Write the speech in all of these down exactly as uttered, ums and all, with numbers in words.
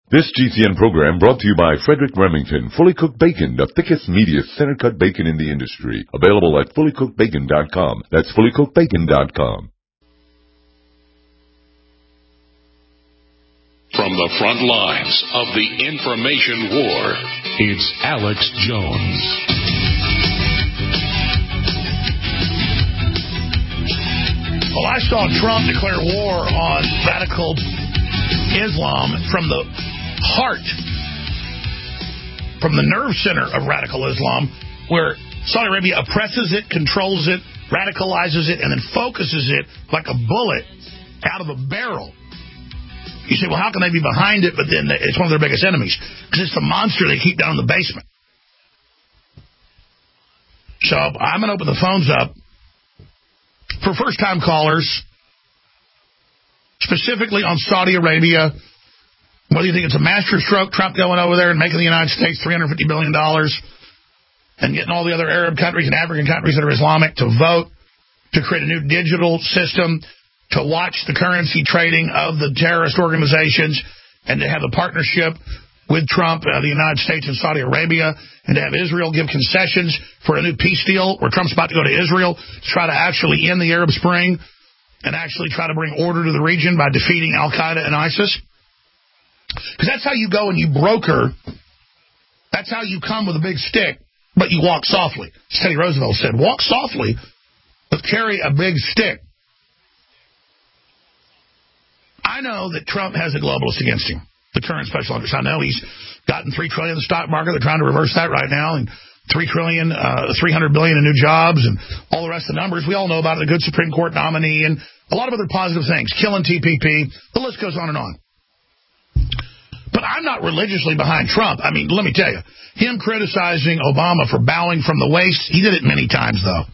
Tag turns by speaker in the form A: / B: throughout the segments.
A: This G C N program brought to you by Frederick Remington, Fully Cooked Bacon, the thickest, meatiest, center-cut bacon in the industry. Available at fully cooked bacon dot com. That's fully cooked bacon dot com.
B: From the front lines of the information war, it's Alex Jones.
C: Well, I saw Trump declare war on radical Islam from the heart, from the nerve center of radical Islam, where Saudi Arabia oppresses it, controls it, radicalizes it, and then focuses it like a bullet out of a barrel. You say, well, how can they be behind it, but then it's one of their biggest enemies? Because it's the monster they keep down in the basement. So I'm going to open the phones up for first-time callers, specifically on Saudi Arabia. Whether you think it's a masterstroke, Trump going over there and making the United States three hundred fifty billion dollars and getting all the other Arab countries and African countries that are Islamic to vote to create a new digital system to watch the currency trading of the terrorist organizations and to have a partnership with Trump, uh, the United States and Saudi Arabia, and to have Israel give concessions for a new peace deal where Trump's about to go to Israel to try to actually end the Arab Spring and actually try to bring order to the region by defeating Al-Qaeda and ISIS. Because that's how you go and you broker. That's how you come with a big stick, but you walk softly. Teddy Roosevelt said, walk softly, but carry a big stick. I know that Trump has a globalist against him, the current special interest. I know he's gotten three trillion dollars in the stock market. They're trying to reverse that right now, and three trillion dollars, uh, three hundred billion dollars in new jobs, and all the rest of the numbers. We all know about it, a good Supreme Court nominee, and a lot of other positive things, killing T P P. The list goes on and on. But I'm not religiously behind Trump. I mean, let me tell you, him criticizing Obama for bowing from the waist, he did it many times, though.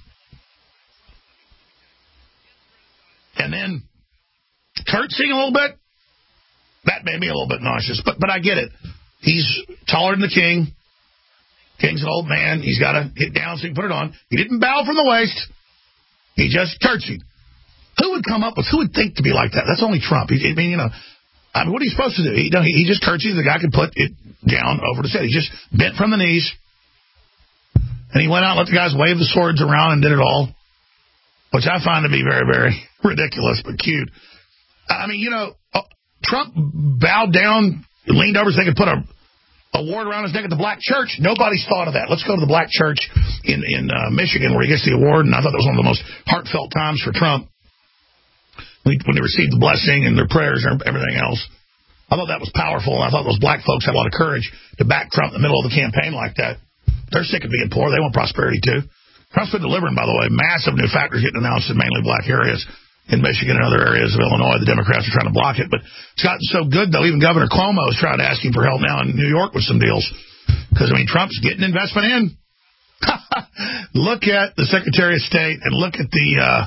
C: And then curtsying a little bit, that made me a little bit nauseous. But but I get it. He's taller than the king. King's an old man. He's got to get down so he can put it on. He didn't bow from the waist. He just curtsied. Who would come up with, who would think to be like that? That's only Trump. He, I mean, you know, I mean, what are you supposed to do? He, he just curtsied. The guy could put it down over the set. He just bent from the knees. And he went out and let the guys wave the swords around and did it all, which I find to be very, very ridiculous, but cute. I mean, you know, Trump bowed down, leaned over so they could put a, a ward around his neck at the black church. Nobody's thought of that. Let's go to the black church in, in uh, Michigan where he gets the award, and I thought that was one of the most heartfelt times for Trump. When they received the blessing and their prayers and everything else. I thought that was powerful, and I thought those black folks had a lot of courage to back Trump in the middle of the campaign like that. They're sick of being poor. They want prosperity, too. Trump's been delivering, by the way, massive new factories getting announced in mainly black areas in Michigan and other areas of Illinois. The Democrats are trying to block it, but it's gotten so good, though. Even Governor Cuomo is trying to ask him for help now in New York with some deals. Because, I mean, Trump's getting investment in. Look at the Secretary of State and look at the... Uh,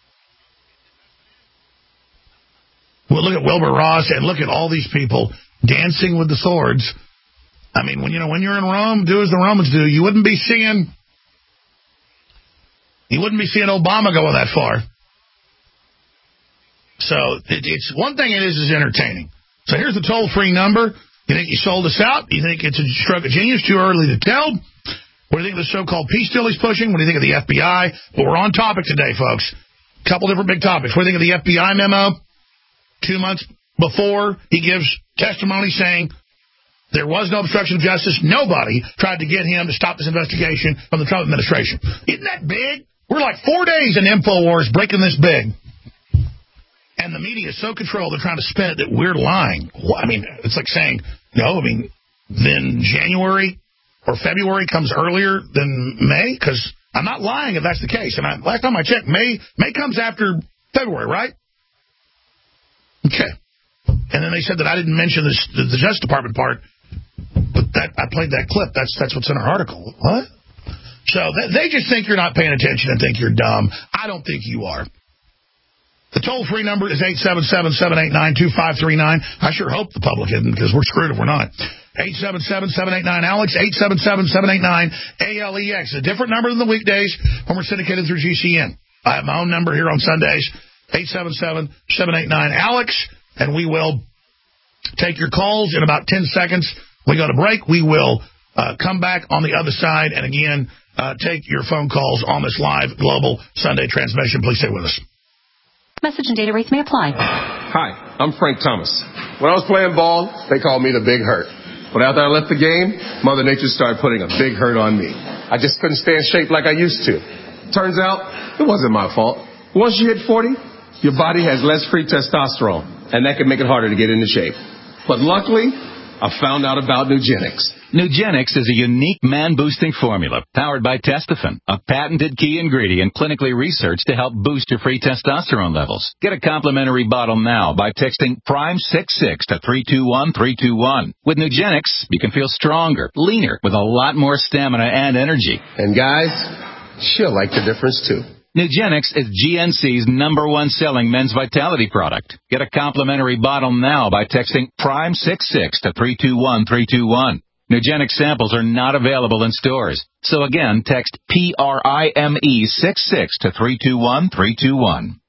C: Well, look at Wilbur Ross and look at all these people dancing with the swords. I mean, when you know when you're in Rome, do as the Romans do. You wouldn't be seeing, you wouldn't be seeing Obama going that far. So it, it's one thing. It is is entertaining. So here's the toll-free number. You think you sold us out? You think it's a stroke of genius? Too early to tell. What do you think of the so-called peace deal he's pushing? What do you think of the F B I? Well, we're on topic today, folks. A couple different big topics. What do you think of the F B I memo? Two months before he gives testimony saying there was no obstruction of justice. Nobody tried to get him to stop this investigation from the Trump administration. Isn't that big? We're like four days in InfoWars breaking this big. And the media is so controlled, they're trying to spin it that we're lying. Well, I mean, it's like saying, no, I mean, then January or February comes earlier than May? Because I'm not lying if that's the case. And I, last time I checked, May May comes after February, right? Okay. And then they said that I didn't mention this, the, the Justice Department part, but that I played that clip. That's that's what's in our article. What? So they, they just think you're not paying attention and think you're dumb. I don't think you are. The toll-free number is eight seven seven, seven eight nine, two five three nine. I sure hope the public isn't, because we're screwed if we're not. eight seven seven, seven eight nine, Alex, eight seven seven, seven eight nine, A L E X. A different number than the weekdays when we're syndicated through G C N. I have my own number here on Sundays. eight seven seven, seven eight nine, Alex, and we will take your calls in about ten seconds. We go to break. We will uh, come back on the other side and, again, uh, take your phone calls on this live global Sunday transmission. Please stay with us.
D: Message and data rates may apply.
E: Hi, I'm Frank Thomas. When I was playing ball, they called me the Big Hurt. But after I left the game, Mother Nature started putting a big hurt on me. I just couldn't stay in shape like I used to. Turns out, it wasn't my fault. Once you hit forty, your body has less free testosterone, and that can make it harder to get into shape. But luckily, I found out about Nugenix.
F: Nugenix is a unique man-boosting formula powered by Testofen, a patented key ingredient clinically researched to help boost your free testosterone levels. Get a complimentary bottle now by texting prime six six to three two one three two one. With Nugenix, you can feel stronger, leaner, with a lot more stamina and energy.
E: And guys, she'll like the difference too.
F: Nugenix is G N C's number one selling men's vitality product. Get a complimentary bottle now by texting prime six six to three two one three two one. Nugenix samples are not available in stores. So again, text P R I M E six six to three two one three two one.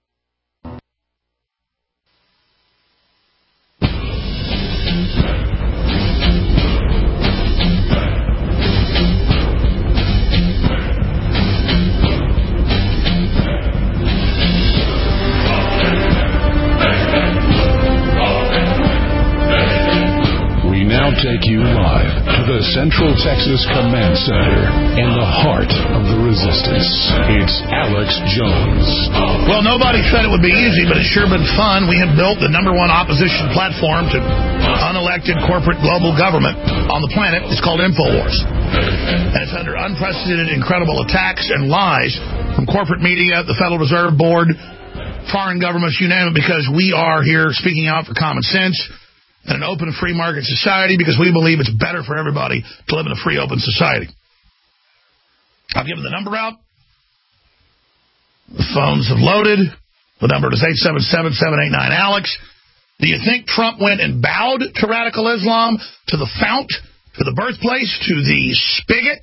B: Take you live to the Central Texas Command Center in the heart of the resistance. It's Alex Jones.
C: Well, nobody said it would be easy, but it's sure been fun. We have built the number one opposition platform to unelected corporate global government on the planet. It's called InfoWars. And it's under unprecedented, incredible attacks and lies from corporate media, the Federal Reserve Board, foreign governments, you name it, because we are here speaking out for common sense and an open, free market society, because we believe it's better for everybody to live in a free, open society. I've given the number out. The phones have loaded. The number is eight seven seven, seven eight nine, ALEX. Do you think Trump went and bowed to radical Islam, to the fount, to the birthplace, to the spigot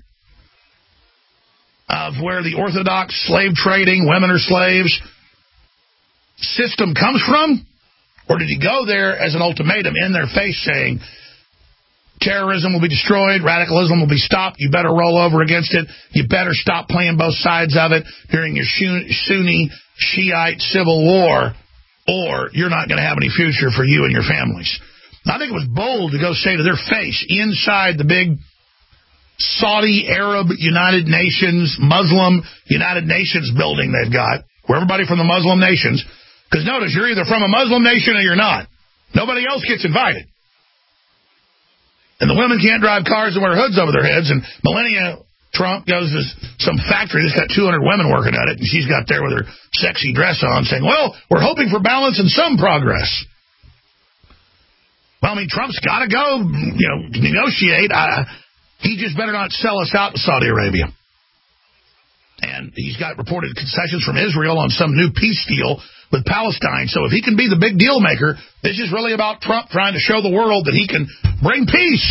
C: of where the orthodox slave trading, women are slaves system comes from? Or did he go there as an ultimatum in their face saying, terrorism will be destroyed, radicalism will be stopped, you better roll over against it, you better stop playing both sides of it during your Sunni Shiite civil war, or you're not going to have any future for you and your families. I think it was bold to go say to their face, inside the big Saudi Arab United Nations, Muslim United Nations building they've got, where everybody from the Muslim nations, because notice, you're either from a Muslim nation or you're not. Nobody else gets invited. And the women can't drive cars and wear hoods over their heads, and Melania Trump goes to some factory that's got two hundred women working at it, and she's got there with her sexy dress on saying, well, we're hoping for balance and some progress. Well, I mean, Trump's got to go, you know, negotiate. I, he just better not sell us out to Saudi Arabia. And he's got reported concessions from Israel on some new peace deal with Palestine. So if he can be the big deal maker, this is really about Trump trying to show the world that he can bring peace.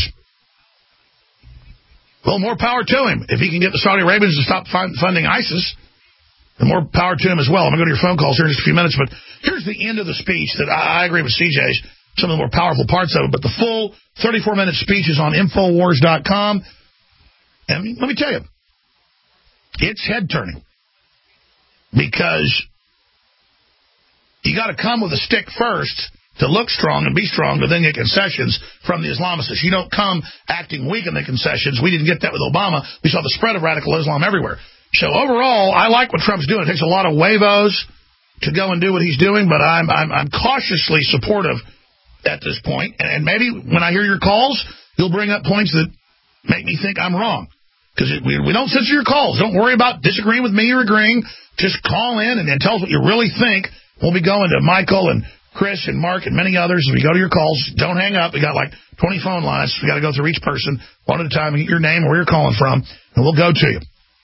C: Well, more power to him. If he can get the Saudi Arabians to stop funding ISIS, then more power to him as well. I'm going to go to your phone calls here in just a few minutes, but here's the end of the speech that I, I agree with C J's, some of the more powerful parts of it, but the full thirty-four minute speech is on Infowars dot com. And let me tell you, it's head-turning. Because you got to come with a stick first to look strong and be strong, but then get concessions from the Islamicists. You don't come acting weak in the concessions. We didn't get that with Obama. We saw the spread of radical Islam everywhere. So overall, I like what Trump's doing. It takes a lot of huevos to go and do what he's doing, but I'm I'm, I'm cautiously supportive at this point. And, and maybe when I hear your calls, you'll bring up points that make me think I'm wrong. Because we, we don't censor your calls. Don't worry about disagreeing with me or agreeing. Just call in and, and tell us what you really think. We'll be going to Michael and Chris and Mark and many others as we go to your calls. Don't hang up. We got like twenty phone lines. We got to go through each person one at a time and get your name and where you're calling from, and we'll go to you.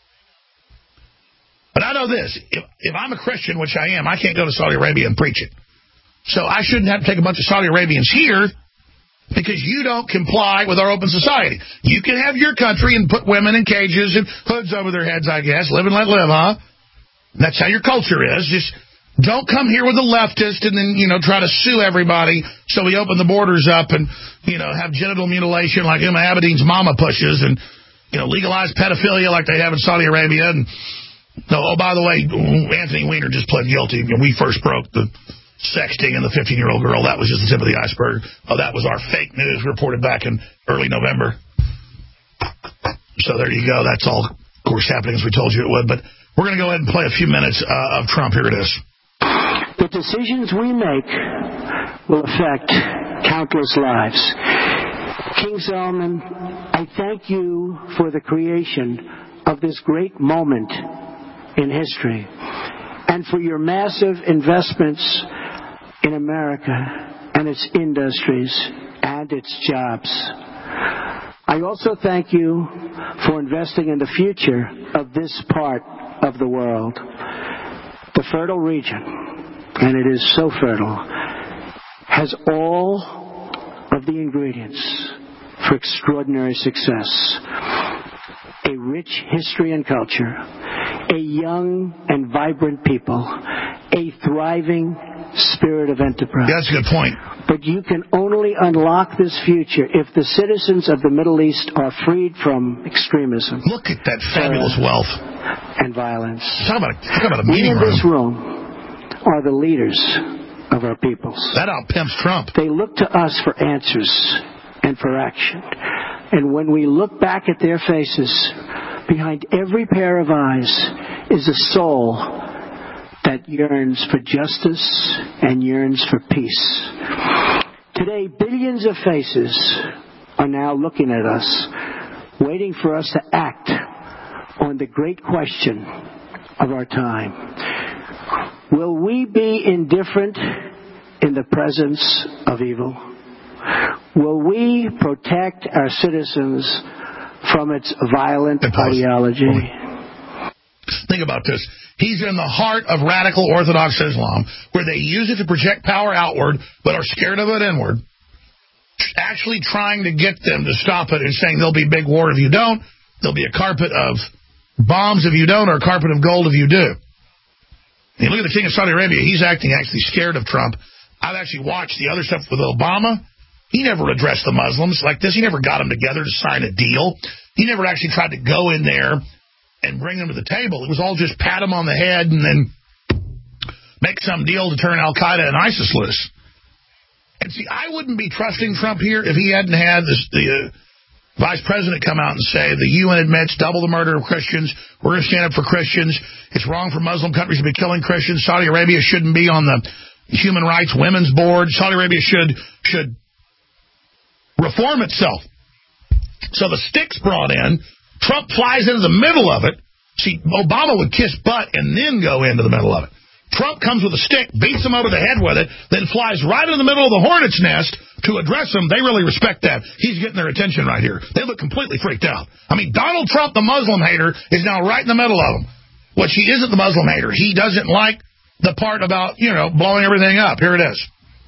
C: But I know this. If, if I'm a Christian, which I am, I can't go to Saudi Arabia and preach it. So I shouldn't have to take a bunch of Saudi Arabians here because you don't comply with our open society. You can have your country and put women in cages and hoods over their heads, I guess. Live and let live, huh? That's how your culture is. Just Don't come here with a leftist and then, you know, try to sue everybody. So we open the borders up and, you know, have genital mutilation like Emma Abedin's mama pushes and, you know, legalize pedophilia like they have in Saudi Arabia. And, no, oh, by the way, Anthony Weiner just pled guilty. When we first broke the sexting and the fifteen-year-old girl, that was just the tip of the iceberg. Oh, that was our fake news reported back in early November. So there you go. That's all, of course, happening as we told you it would. But we're going to go ahead and play a few minutes uh, of Trump. Here it is.
G: The decisions we make will affect countless lives. King Solomon, I thank you for the creation of this great moment in history and for your massive investments in America and its industries and its jobs. I also thank you for investing in the future of this part of the world. The fertile region, and it is so fertile, has all of the ingredients for extraordinary success. A rich history and culture, a young and vibrant people, a thriving spirit of enterprise.
C: That's a good point.
G: But you can only unlock this future if the citizens of the Middle East are freed from extremism.
C: Look at that fabulous wealth.
G: And violence.
C: Talk about a, talk about a
G: we
C: meeting
G: in
C: room.
G: this room are the leaders of our peoples.
C: That out-pimps Trump.
G: They look to us for answers and for action. And when we look back at their faces, behind every pair of eyes is a soul that yearns for justice and yearns for peace. Today, billions of faces are now looking at us, waiting for us to act on the great question of our time. Will we be indifferent in the presence of evil? Will we protect our citizens from its violent ideology?
C: Think about this. He's in the heart of radical Orthodox Islam, where they use it to project power outward, but are scared of it inward, actually trying to get them to stop it and saying there'll be big war if you don't, there'll be a carpet of bombs if you don't, or a carpet of gold if you do. And you look at the King of Saudi Arabia, he's acting actually scared of Trump. I've actually watched the other stuff with Obama. He never addressed the Muslims like this. He never got them together to sign a deal. He never actually tried to go in there and bring them to the table. It was all just pat them on the head and then make some deal to turn Al-Qaeda and ISIS loose. And see, I wouldn't be trusting Trump here if he hadn't had this, the uh, vice president come out and say the U N admits double the murder of Christians. We're going to stand up for Christians. It's wrong for Muslim countries to be killing Christians. Saudi Arabia shouldn't be on the Human Rights Women's Board. Saudi Arabia should should reform itself. So the stick's brought in. Trump flies into the middle of it. See, Obama would kiss butt and then go into the middle of it. Trump comes with a stick, beats him over the head with it, then flies right in the middle of the hornet's nest to address them. They really respect that. He's getting their attention right here. They look completely freaked out. I mean, Donald Trump, the Muslim hater, is now right in the middle of them. Which he isn't the Muslim hater. He doesn't like the part about, you know, blowing everything up. Here it is.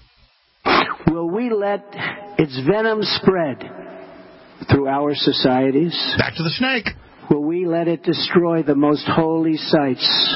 G: Will we let its venom spread through our societies?
C: Back to the snake.
G: Will we let it destroy the most holy sites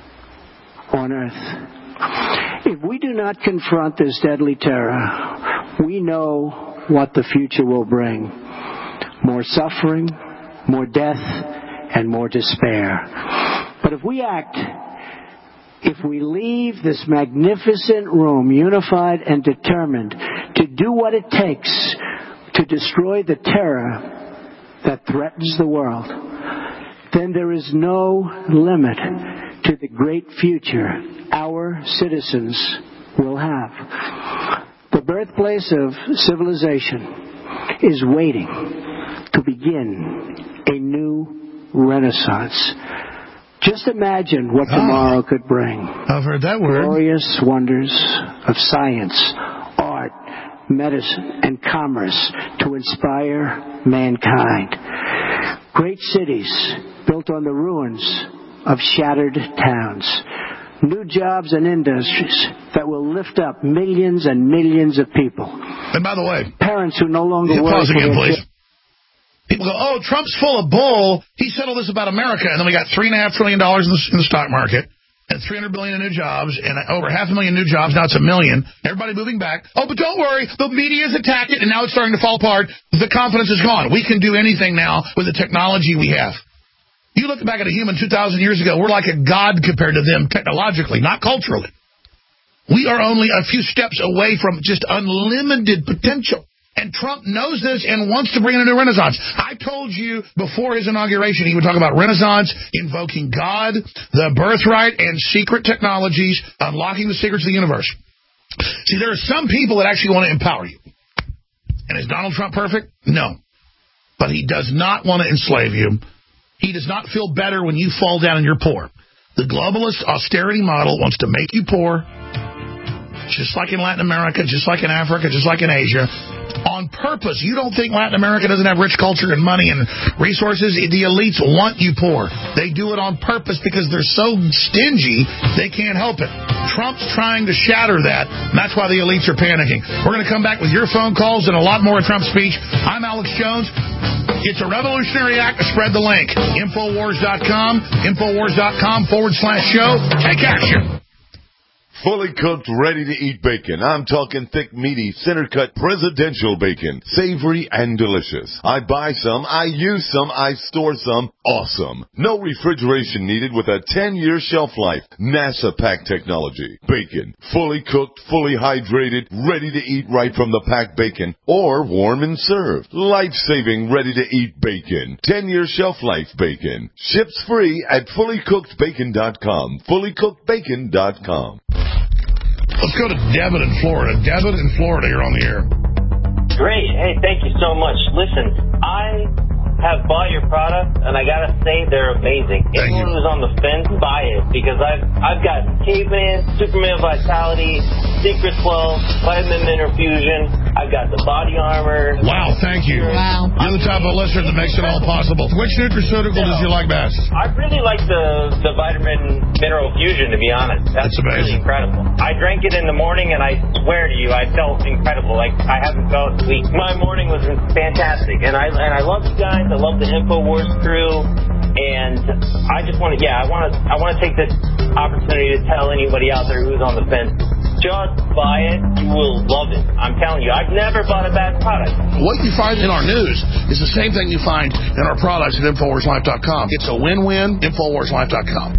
G: on earth? If we do not confront this deadly terror, we know what the future will bring. More suffering, more death, and more despair. But if we act, if we leave this magnificent room unified and determined to do what it takes to destroy the terror that threatens the world, then there is no limit to the great future our citizens will have. The birthplace of civilization is waiting to begin a new renaissance. Just imagine what tomorrow oh, could bring.
C: I've heard that word.
G: Glorious wonders of science, art, medicine, and commerce to inspire mankind. Great cities built on the ruins of shattered towns. New jobs and industries that will lift up millions and millions of people.
C: And by the way,
G: parents who no longer
C: yeah,
G: work.
C: Pause again, please. People go, oh, Trump's full of bull. He said all this about America, and then we got three and a half trillion dollars in the, in the stock market. and three hundred billion in new jobs, and over half a million new jobs. Now it's a million. Everybody moving back. Oh, but don't worry. The media's attacked it, and now it's starting to fall apart. The confidence is gone. We can do anything now with the technology we have. You look back at a human two thousand years ago, we're like a god compared to them technologically, not culturally. We are only a few steps away from just unlimited potential. And Trump knows this and wants to bring in a new renaissance. I told you before his inauguration he would talk about renaissance, invoking God, the birthright, and secret technologies, unlocking the secrets of the universe. See, there are some people that actually want to empower you. And is Donald Trump perfect? No. But he does not want to enslave you. He does not feel better when you fall down and you're poor. The globalist austerity model wants to make you poor, just like in Latin America, just like in Africa, just like in Asia, on purpose. You don't think Latin America doesn't have rich culture and money and resources? The elites want you poor. They do it on purpose because they're so stingy they can't help it. Trump's trying to shatter that, and that's why the elites are panicking. We're going to come back with your phone calls and a lot more of Trump's speech. I'm Alex Jones. It's a revolutionary act to spread the link. Infowars dot com, Infowars dot com forward slash show. Take action.
A: Fully cooked, ready-to-eat bacon. I'm talking thick, meaty, center-cut presidential bacon. Savory and delicious. I buy some, I use some, I store some. Awesome. No refrigeration needed with a ten-year shelf life. NASA pack technology. Bacon. Fully cooked, fully hydrated, ready to eat right from the packed bacon. Or warm and served. Life-saving, ready-to-eat bacon. ten-year shelf life bacon. Ships free at fully cooked bacon dot com. fully cooked bacon dot com.
C: Let's go to Devin in Florida. Devin in Florida, you're on the air.
H: Great. Hey, thank you so much. Listen, I have bought your product, and I gotta say they're amazing.
C: Thank
H: Anyone
C: you.
H: who's on the fence, buy it, because I've I've got Caveman, Superman Vitality, Secret twelve, Vitamin Mineral Fusion. I've got the body armor.
C: Wow, thank you.
I: Wow.
C: You're the type of listener that makes it all possible. Which nutraceutical does you like best?
H: I really like the the Vitamin Mineral Fusion, to be honest. That's,
C: That's amazing.
H: really incredible. I drank it in the morning, and I swear to you, I felt incredible. Like I haven't felt weak. My morning was fantastic, and I and I love you guys. I love the InfoWars crew, and I just want to, yeah, I want to, I want to take this opportunity to tell anybody out there who's on the fence, just buy it. You will love it. I'm telling you, I've never bought a bad product.
C: What you find in our news is the same thing you find in our products at Infowars Life dot com. It's a win-win. Infowars Life dot com.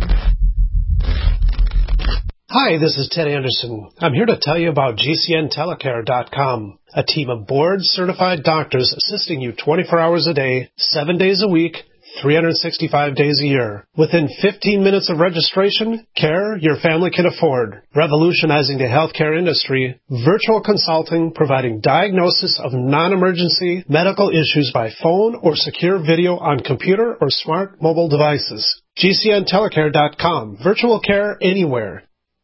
J: Hi, this is Ted Anderson. I'm here to tell you about G C N Telecare dot com, a team of board-certified doctors assisting you twenty-four hours a day, seven days a week, three hundred sixty-five days a year. Within fifteen minutes of registration, care your family can afford. Revolutionizing the healthcare industry, virtual consulting providing diagnosis of non-emergency medical issues by phone or secure video on computer or smart mobile devices. G C N Telecare dot com. Virtual care anywhere.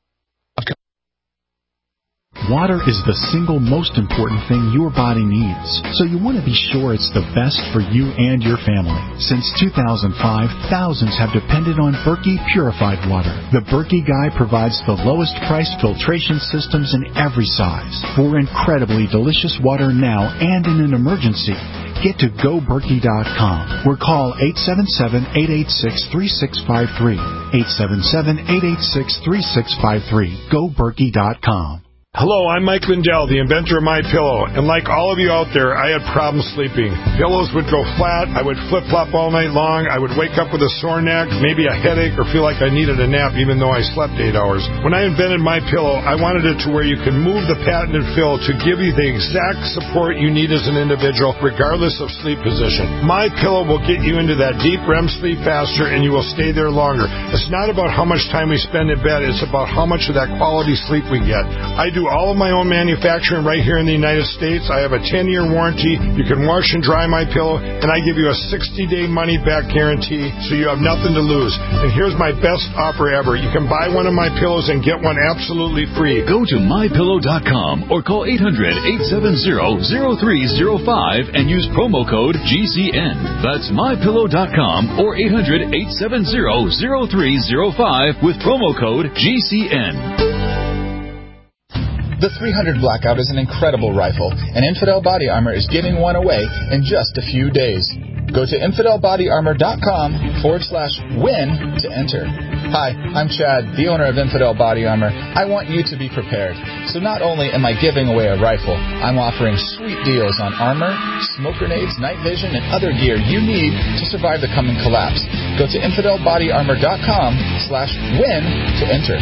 K: Water is the single most important thing your body needs, so you want to be sure it's the best for you and your family. Since two thousand five, thousands have depended on Berkey purified water. The Berkey Guy provides the lowest priced filtration systems in every size. For incredibly delicious water now and in an emergency, get to go berkey dot com or call eight seven seven, eight eight six, three six five three. eight seven seven, eight eight six, three six five three. go berkey dot com.
L: Hello, I'm Mike Lindell, the inventor of MyPillow, and like all of you out there, I had problems sleeping. Pillows would go flat, I would flip-flop all night long, I would wake up with a sore neck, maybe a headache, or feel like I needed a nap even though I slept eight hours. When I invented MyPillow, I wanted it to where you can move the patented fill to give you the exact support you need as an individual, regardless of sleep position. MyPillow will get you into that deep R E M sleep faster, and you will stay there longer. It's not about how much time we spend in bed, it's about how much of that quality sleep we get. I do all of my own manufacturing right here in the United States. I have a ten-year warranty. You can wash and dry my pillow, and I give you a sixty-day money-back guarantee, so you have nothing to lose. And here's my best offer ever. You can buy one of my pillows and get one absolutely free.
M: Go to my pillow dot com or call eight hundred, eight seven zero, zero three zero five and use promo code G C N. That's my pillow dot com or eight hundred, eight seven zero, zero three zero five with promo code G C N.
N: The three hundred Blackout is an incredible rifle, and Infidel Body Armor is giving one away in just a few days. Go to infidel body armor dot com forward slash win to enter. Hi, I'm Chad, the owner of Infidel Body Armor. I want you to be prepared. So not only am I giving away a rifle, I'm offering sweet deals on armor, smoke grenades, night vision, and other gear you need to survive the coming collapse. Go to infidel body armor dot com slash win to enter.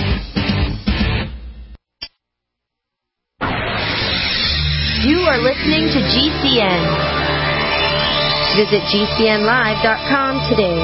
I: You are listening to G C N. Visit G C N live dot com today.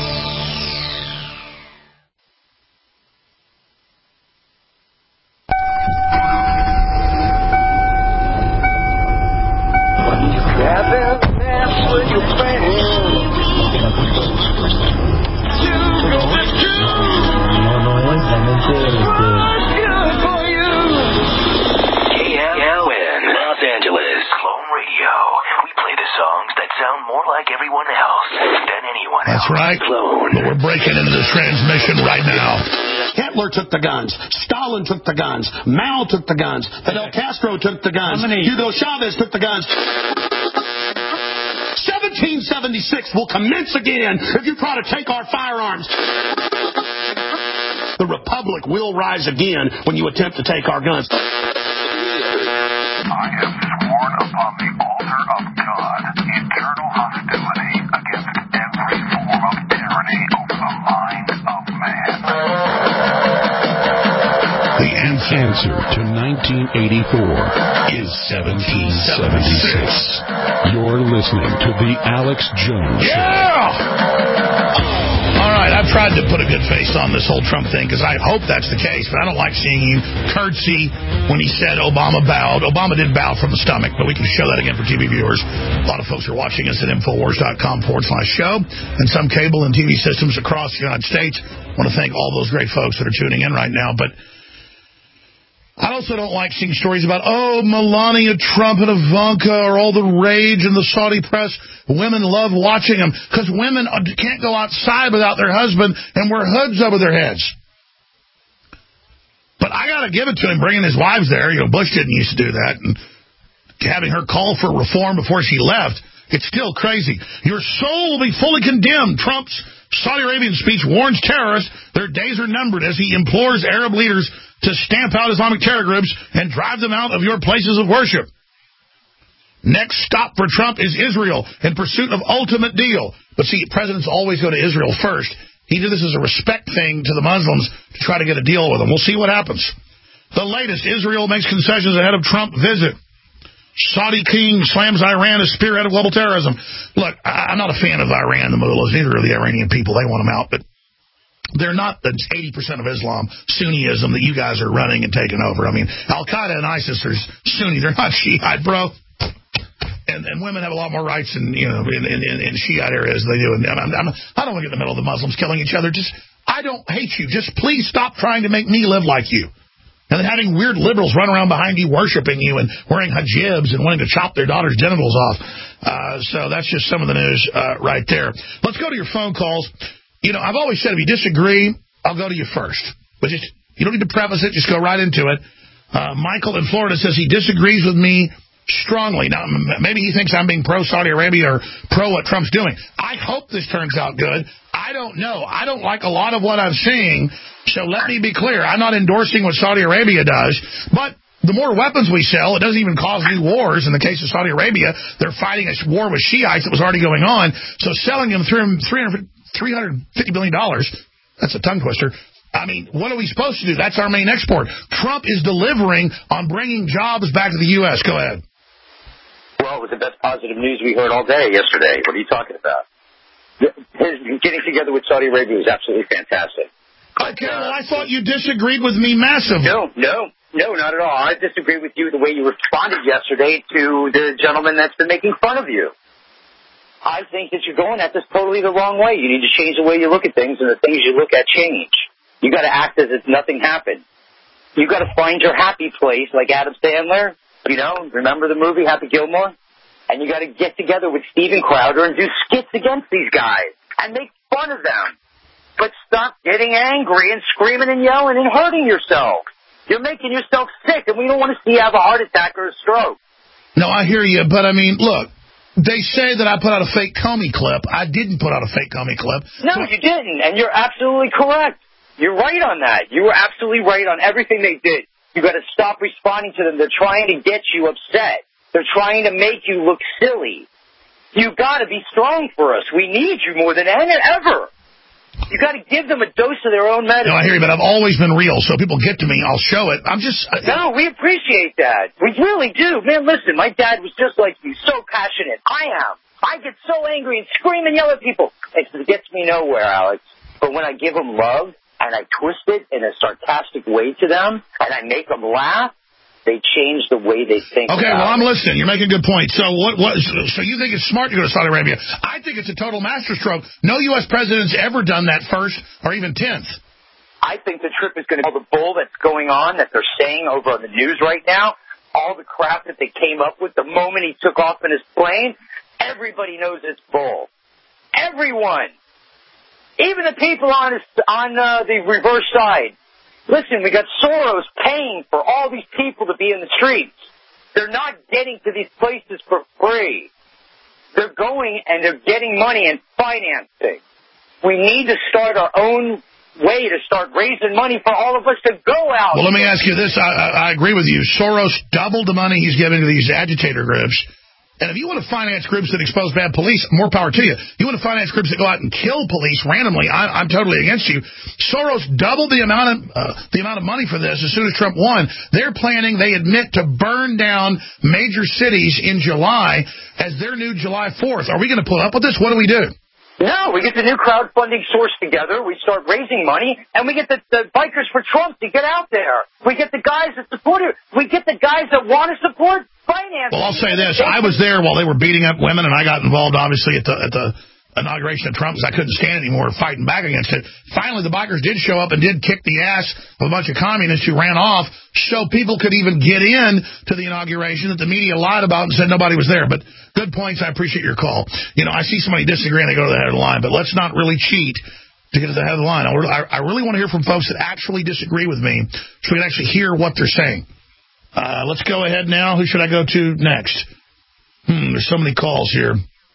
C: That's right. But we're breaking into this transmission right now.
O: Hitler took the guns. Stalin took the guns. Mao took the guns. Fidel Castro took the guns. Hugo Chavez took the guns. seventeen seventy-six will commence again if you try to take our firearms. The Republic will rise again when you attempt to take our guns.
P: I have sworn upon the altar of God eternal hostility against every form of tyranny over the mind of man.
B: The answer to nineteen eighty-four is seventeen seventy-six. You're listening to The Alex Jones Show.
C: Yeah! All right, I've tried to put a good face on this whole Trump thing because I hope that's the case, but I don't like seeing you curtsy when he said Obama bowed. Obama did bow from the stomach, but we can show that again for T V viewers. A lot of folks are watching us at Infowars.com forward slash show and some cable and T V systems across the United States. I want to thank all those great folks that are tuning in right now, but I also don't like seeing stories about, oh, Melania Trump and Ivanka or all the rage in the Saudi press. Women love watching them because women can't go outside without their husband and wear hoods over their heads. But I got to give it to him bringing his wives there. You know, Bush didn't used to do that. And having her call for reform before she left, it's still crazy. Your soul will be fully condemned. Trump's Saudi Arabian speech warns terrorists their days are numbered as he implores Arab leaders to stamp out Islamic terror groups and drive them out of your places of worship. Next stop for Trump is Israel in pursuit of ultimate deal. But see, presidents always go to Israel first. He did this as a respect thing to the Muslims to try to get a deal with them. We'll see what happens. The latest, Israel makes concessions ahead of Trump visit. Saudi king slams Iran as spearhead of global terrorism. Look, I'm not a fan of Iran, the mullahs, neither are the Iranian people. They want them out, but they're not the eighty percent of Islam, Sunniism, that you guys are running and taking over. I mean, Al-Qaeda and ISIS are Sunni. They're not Shiite, bro. And, and women have a lot more rights in, you know, in, in, in Shiite areas than they do. And I'm, I'm, I don't want to get in the middle of the Muslims killing each other. Just, I don't hate you. Just please stop trying to make me live like you. And then having weird liberals run around behind you worshiping you and wearing hijabs and wanting to chop their daughter's genitals off. Uh, so that's just some of the news uh, right there. Let's go to your phone calls. You know, I've always said if you disagree, I'll go to you first. But just, you don't need to preface it. Just go right into it. Uh, Michael in Florida says he disagrees with me strongly. Now, maybe he thinks I'm being pro-Saudi Arabia or pro what Trump's doing. I hope this turns out good. I don't know. I don't like a lot of what I'm seeing. So let me be clear. I'm not endorsing what Saudi Arabia does, but the more weapons we sell, it doesn't even cause new wars. In the case of Saudi Arabia, they're fighting a war with Shiites that was already going on. So selling them three hundred fifty billion dollars, that's a tongue twister. I mean, what are we supposed to do? That's our main export. Trump is delivering on bringing jobs back to the U S Go ahead.
Q: Well, it was the best positive news we heard all day yesterday. What are you talking about? His getting together with Saudi Arabia was absolutely fantastic.
C: Okay, well, I thought you disagreed with me massively.
Q: No, no, no, not at all. I disagree with you the way you responded yesterday to the gentleman that's been making fun of you. I think that you're going at this totally the wrong way. You need to change the way you look at things, and the things you look at change. You got to act as if nothing happened. You got to find your happy place, like Adam Sandler. You know, remember the movie Happy Gilmore? And you got to get together with Steven Crowder and do skits against these guys and make fun of them. But stop getting angry and screaming and yelling and hurting yourself. You're making yourself sick, and we don't want to see you have a heart attack or a stroke.
C: No, I hear you, but I mean, look, They say that I put out a fake Comey clip. I didn't put out a fake Comey clip.
Q: No, so, you didn't, and you're absolutely correct. You're right on that. You were absolutely right on everything they did. You got to stop responding to them. They're trying to get you upset. They're trying to make you look silly. You got to be strong for us. We need you more than ever. You got to give them a dose of their own medicine.
C: No, I hear you, but I've always been real. So if people get to me, I'll show it. I'm just... I,
Q: no, we appreciate that. We really do. Man, listen, my dad was just like you, so passionate. I am. I get so angry and scream and yell at people. It gets me nowhere, Alex. But when I give them love and I twist it in a sarcastic way to them and I make them laugh, they change the way they think.
C: Okay, well,
Q: it.
C: I'm listening. You're making a good point. So what? What? So you think it's smart to go to Saudi Arabia? I think it's a total masterstroke. No U S president's ever done that first or even tenth.
Q: I think the trip is going to be the bull that's going on, that they're saying over on the news right now, all the crap that they came up with the moment he took off in his plane, everybody knows it's bull. Everyone. Even the people on, his, on uh, the reverse side. Listen, we got Soros paying for all these people to be in the streets. They're not getting to these places for free. They're going and they're getting money and financing. We need to start our own way to start raising money for all of us to go out.
C: Well, let me ask you this. I, I, I agree with you. Soros doubled the money he's giving to these agitator groups. And if you want to finance groups that expose bad police, more power to you. You want to finance groups that go out and kill police randomly, I, I'm totally against you. Soros doubled the amount of uh, the amount of money for this as soon as Trump won. They're planning, they admit, to burn down major cities in July as their new July fourth. Are we going to put up with this? What do we do?
Q: No, we get the new crowdfunding source together, we start raising money, and we get the, the bikers for Trump to get out there. We get the guys that support it. We get the guys that want to support finance.
C: Well, I'll say this. I was there while they were beating up women, and I got involved, obviously, at the at the inauguration of Trump because I couldn't stand it anymore fighting back against it. Finally, the bikers did show up and did kick the ass of a bunch of communists who ran off so people could even get in to the inauguration that the media lied about and said nobody was there. But good points. I appreciate your call. You know, I see somebody disagree and they go to the head of the line, but let's not really cheat to get to the head of the line. I really want to hear from folks that actually disagree with me so we can actually hear what they're saying. Uh, let's go ahead now. Who should I go to next? Hmm, there's so many calls here.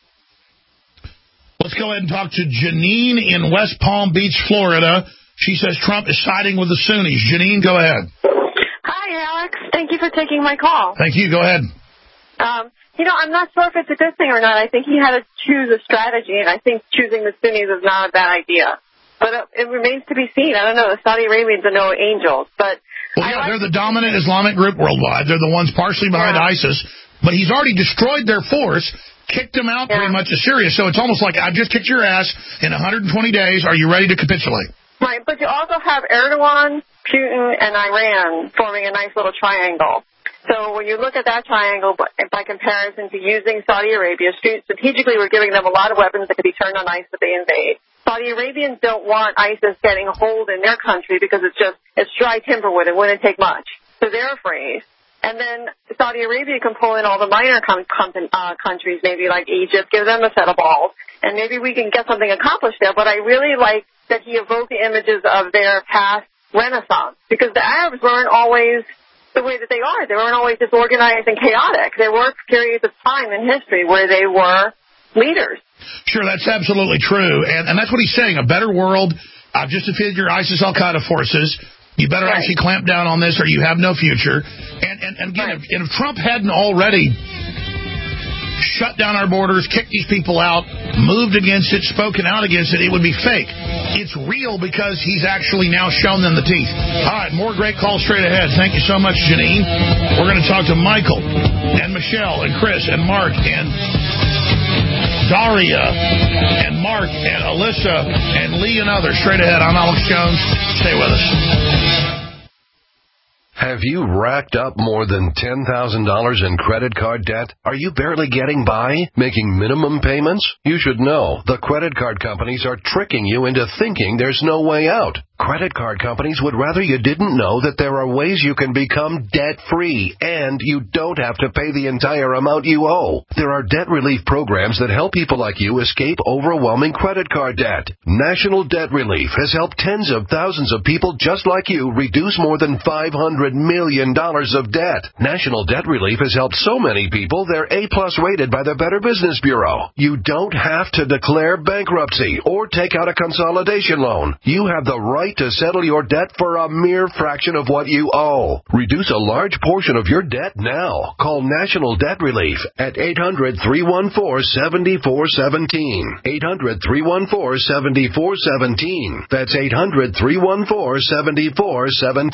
C: Let's go ahead and talk to Janine in West Palm Beach, Florida. She says Trump is siding with the Sunnis. Janine, go ahead.
R: Hi, Alex. Thank you for taking my call.
C: Thank you. Go ahead.
R: Um, you know, I'm not sure if it's a good thing or not. I think he had to choose a strategy, and I think choosing the Sunnis is not a bad idea. But uh, it remains to be seen. I don't know. The Saudi Arabians are no angels, but...
C: Well, yeah, like they're the dominant Islamic group worldwide. They're the ones partially behind yeah. ISIS. But he's already destroyed their force, kicked them out yeah. pretty much to Syria. So it's almost like, I've just kicked your ass in one hundred twenty days. Are you ready to capitulate?
R: Right, but you also have Erdogan, Putin, and Iran forming a nice little triangle. So when you look at that triangle, by, by comparison to using Saudi Arabia, strategically we're giving them a lot of weapons that could be turned on ISIS if they invade. Saudi Arabians don't want ISIS getting a hold in their country because it's just, it's dry timber wood. It wouldn't take much. So they're afraid. And then Saudi Arabia can pull in all the minor com- com- uh, countries, maybe like Egypt, give them a set of balls, and maybe we can get something accomplished there. But I really like that he evoked the images of their past Renaissance, because the Arabs weren't always the way that they are. They weren't always disorganized and chaotic. There were periods of time in history where they were leaders.
C: Sure, that's absolutely true. And, and that's what he's saying, a better world. I've just defeated your ISIS Al-Qaeda forces. You better right. actually clamp down on this or you have no future. And, and, and again, right. if, and if Trump hadn't already shut down our borders, kicked these people out, moved against it, spoken out against it, it would be fake. It's real because he's actually now shown them the teeth. All right, more great calls straight ahead. Thank you so much, Janine. We're going to talk to Michael and Michelle and Chris and Mark and Daria and Mark and Alyssa and Lee and others. Straight ahead, I'm Alex Jones. Stay with us.
S: Have you racked up more than ten thousand dollars in credit card debt? Are you barely getting by, making minimum payments? You should know the credit card companies are tricking you into thinking there's no way out. Credit card companies would rather you didn't know that there are ways you can become debt-free, and you don't have to pay the entire amount you owe. There are debt relief programs that help people like you escape overwhelming credit card debt. National Debt Relief has helped tens of thousands of people just like you reduce more than five hundred million dollars of debt. National Debt Relief has helped so many people they're A-plus rated by the Better Business Bureau. You don't have to declare bankruptcy or take out a consolidation loan. You have the right to settle your debt for a mere fraction of what you owe. Reduce a large portion of your debt now. Call National Debt Relief at eight hundred, three one four, seven four one seven. eight hundred, three one four, seven four one seven. That's eight hundred, three one four, seven four one seven.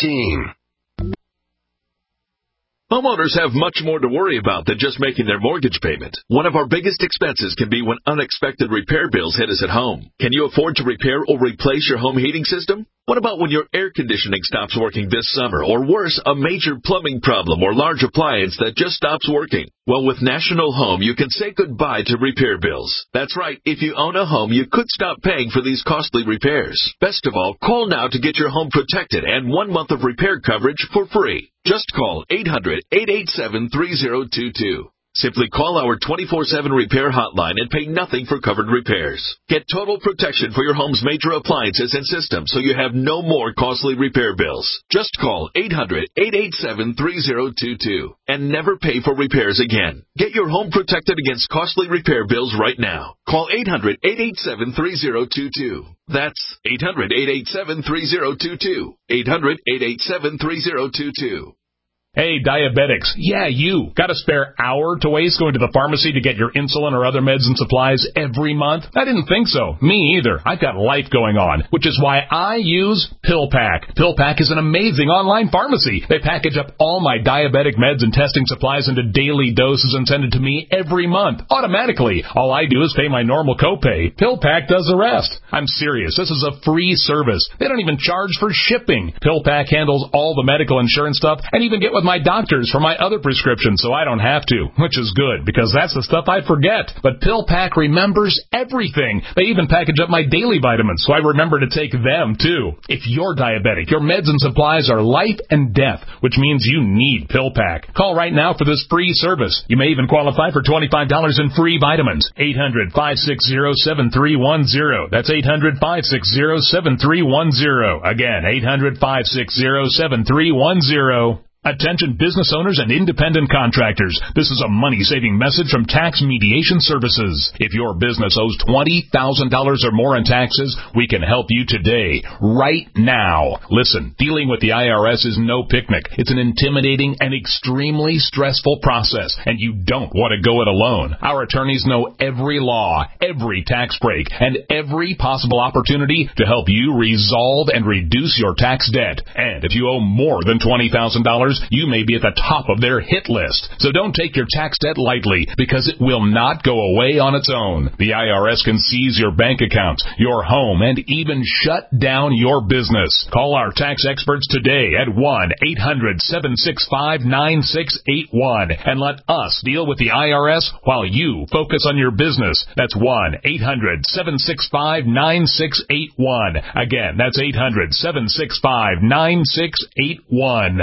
T: Homeowners have much more to worry about than just making their mortgage payment. One of our biggest expenses can be when unexpected repair bills hit us at home. Can you afford to repair or replace your home heating system? What about when your air conditioning stops working this summer, or worse, a major plumbing problem or large appliance that just stops working? Well, with National Home, you can say goodbye to repair bills. That's right. If you own a home, you could stop paying for these costly repairs. Best of all, call now to get your home protected and one month of repair coverage for free. Just call eight hundred, eight eight seven, three zero two two. Simply call our twenty-four seven repair hotline and pay nothing for covered repairs. Get total protection for your home's major appliances and systems so you have no more costly repair bills. Just call eight hundred, eight eight seven, three zero two two and never pay for repairs again. Get your home protected against costly repair bills right now. Call eight hundred, eight eight seven, three zero two two. That's eight hundred, eight eight seven, three zero two two. eight hundred, eight eight seven, three zero two two.
U: Hey, diabetics. Yeah, you. Got a spare hour to waste going to the pharmacy to get your insulin or other meds and supplies every month? I didn't think so. Me either. I've got life going on, which is why I use PillPack. PillPack is an amazing online pharmacy. They package up all my diabetic meds and testing supplies into daily doses and send it to me every month, automatically. All I do is pay my normal copay. PillPack does the rest. I'm serious. This is a free service. They don't even charge for shipping. PillPack handles all the medical insurance stuff and even get with my doctors for my other prescriptions so I don't have to, which is good because that's the stuff I forget. But PillPack remembers everything. They even package up my daily vitamins so I remember to take them too. If you're diabetic, your meds and supplies are life and death, which means you need PillPack. Call right now for this free service. You may even qualify for twenty-five dollars in free vitamins. eight hundred, five six zero, seven three one zero. That's eight hundred, five six zero, seven three one zero. Again, eight hundred, five six zero, seven three one zero. Attention business owners and independent contractors. This is a money-saving message from Tax Mediation Services. If your business owes twenty thousand dollars or more in taxes, we can help you today, right now. Listen, dealing with the I R S is no picnic. It's an intimidating and extremely stressful process, and you don't want to go it alone. Our attorneys know every law, every tax break, and every possible opportunity to help you resolve and reduce your tax debt. And if you owe more than twenty thousand dollars, you may be at the top of their hit list. So don't take your tax debt lightly, because it will not go away on its own. The I R S can seize your bank accounts, your home, and even shut down your business. Call our tax experts today at one eight hundred, seven six five, nine six eight one and let us deal with the I R S while you focus on your business. That's one eight hundred, seven six five, nine six eight one. Again, that's eight hundred, seven six five, nine six eight one.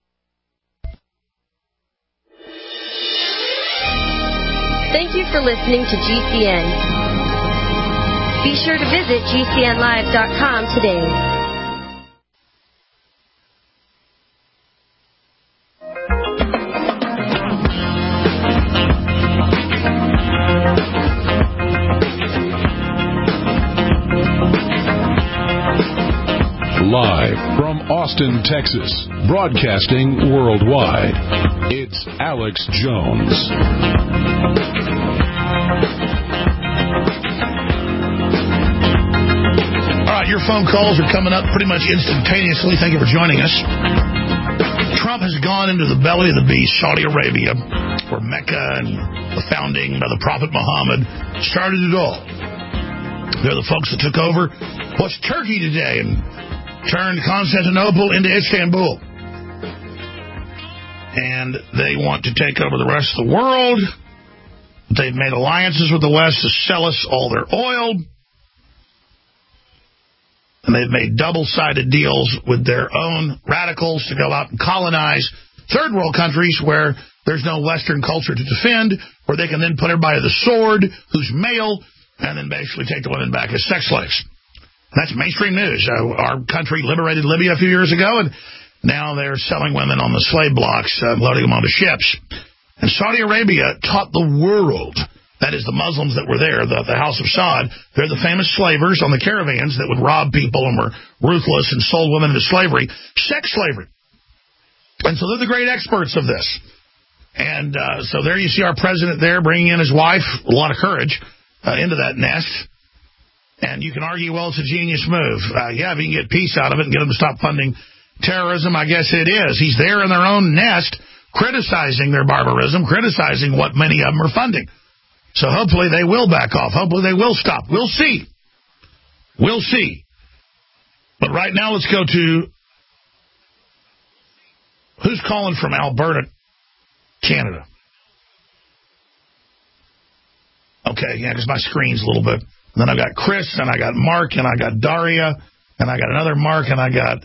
I: Thank you for listening to G C N. Be sure to visit G C N live dot com today.
B: Live from Austin, Texas, broadcasting worldwide, it's Alex Jones.
C: All right, your phone calls are coming up pretty much instantaneously. Thank you for joining us. Trump has gone into the belly of the beast, Saudi Arabia, where Mecca and the founding by the Prophet Muhammad started it all. They're the folks that took over what's Turkey today and turned Constantinople into Istanbul. And they want to take over the rest of the world. They've made alliances with the West to sell us all their oil. and they've made double-sided deals with their own radicals to go out and colonize third world countries where there's no Western culture to defend, where they can then put everybody to the sword who's male, and then basically take the women back as sex slaves. That's mainstream news. Uh, our country liberated Libya a few years ago, and now they're selling women on the slave blocks, uh, loading them onto ships. And Saudi Arabia taught the world, that is the Muslims that were there, the, the House of Saud, they're the famous slavers on the caravans that would rob people and were ruthless and sold women into slavery, sex slavery. And so they're the great experts of this. And uh, so there you see our president there bringing in his wife, a lot of courage, uh, into that nest. And you can argue, well, it's a genius move. Uh, yeah, if you can get peace out of it and get them to stop funding terrorism, I guess it is. He's there in their own nest, criticizing their barbarism, criticizing what many of them are funding. So hopefully they will back off. Hopefully they will stop. We'll see. We'll see. But right now, let's go to who's calling from Alberta, Canada. Okay, yeah, because my screen's a little bit. And then I've got Chris, and I got Mark, and I got Daria, and I got another Mark, and I got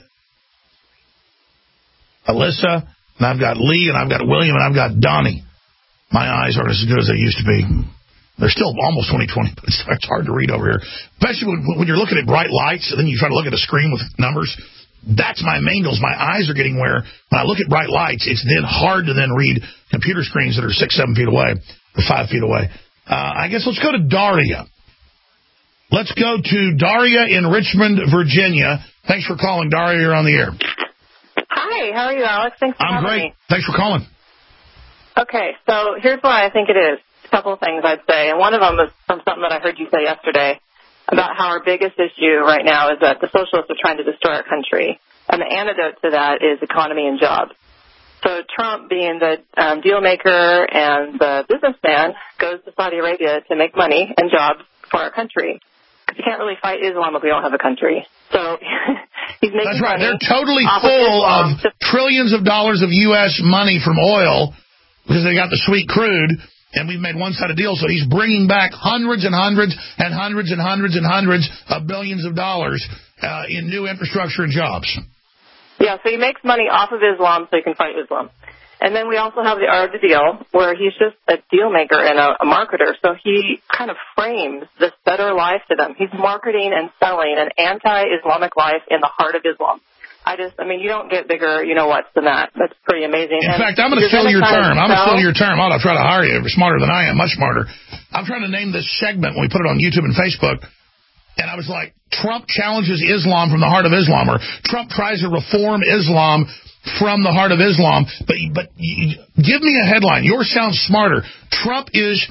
C: Alyssa, and I've got Lee, and I've got William, and I've got Donnie. My eyes aren't as good as they used to be. They're still almost twenty twenty, but it's, it's hard to read over here. Especially when, when you're looking at bright lights, and then you try to look at a screen with numbers. That's my main deal. My eyes are getting where, when I look at bright lights, it's then hard to then read computer screens that are six, seven feet away, or five feet away. Uh, I guess let's go to Daria. Let's go to Daria in Richmond, Virginia. Thanks for calling, Daria. You're on the air.
R: Hi, how are you, Alex? Thanks for
C: I'm
R: having
C: great.
R: me.
C: Thanks for calling.
R: Okay, so here's why I think it is. A couple of things I'd say, and one of them is from something that I heard you say yesterday about how our biggest issue right now is that the socialists are trying to destroy our country, and the antidote to that is economy and jobs. So Trump, being the um, deal maker and the businessman, goes to Saudi Arabia to make money and jobs for our country. Because you can't really fight Islam if we don't have a country. So he's making
C: That's right.
R: money.
C: They're totally full of, of trillions of dollars of U S money from oil because they got the sweet crude, and we've made one-sided deal. So he's bringing back hundreds and hundreds and hundreds and hundreds and hundreds of billions of dollars uh, in new infrastructure and jobs.
R: Yeah, so he makes money off of Islam so he can fight Islam. And then we also have the art of the deal, where he's just a deal maker and a, a marketer. So he kind of frames this better life to them. He's marketing and selling an anti-Islamic life in the heart of Islam. I just, I mean, you don't get bigger, you know what, than that. That's pretty amazing.
C: In
R: and
C: fact, I'm going to steal your term. I'm going to steal your term. I'll try to hire you. You're smarter than I am, much smarter. I'm trying to name this segment when we put it on YouTube and Facebook. And I was like, Trump challenges Islam from the heart of Islam, or Trump tries to reform Islam from the heart of Islam. But but give me a headline. Yours sounds smarter. Trump is,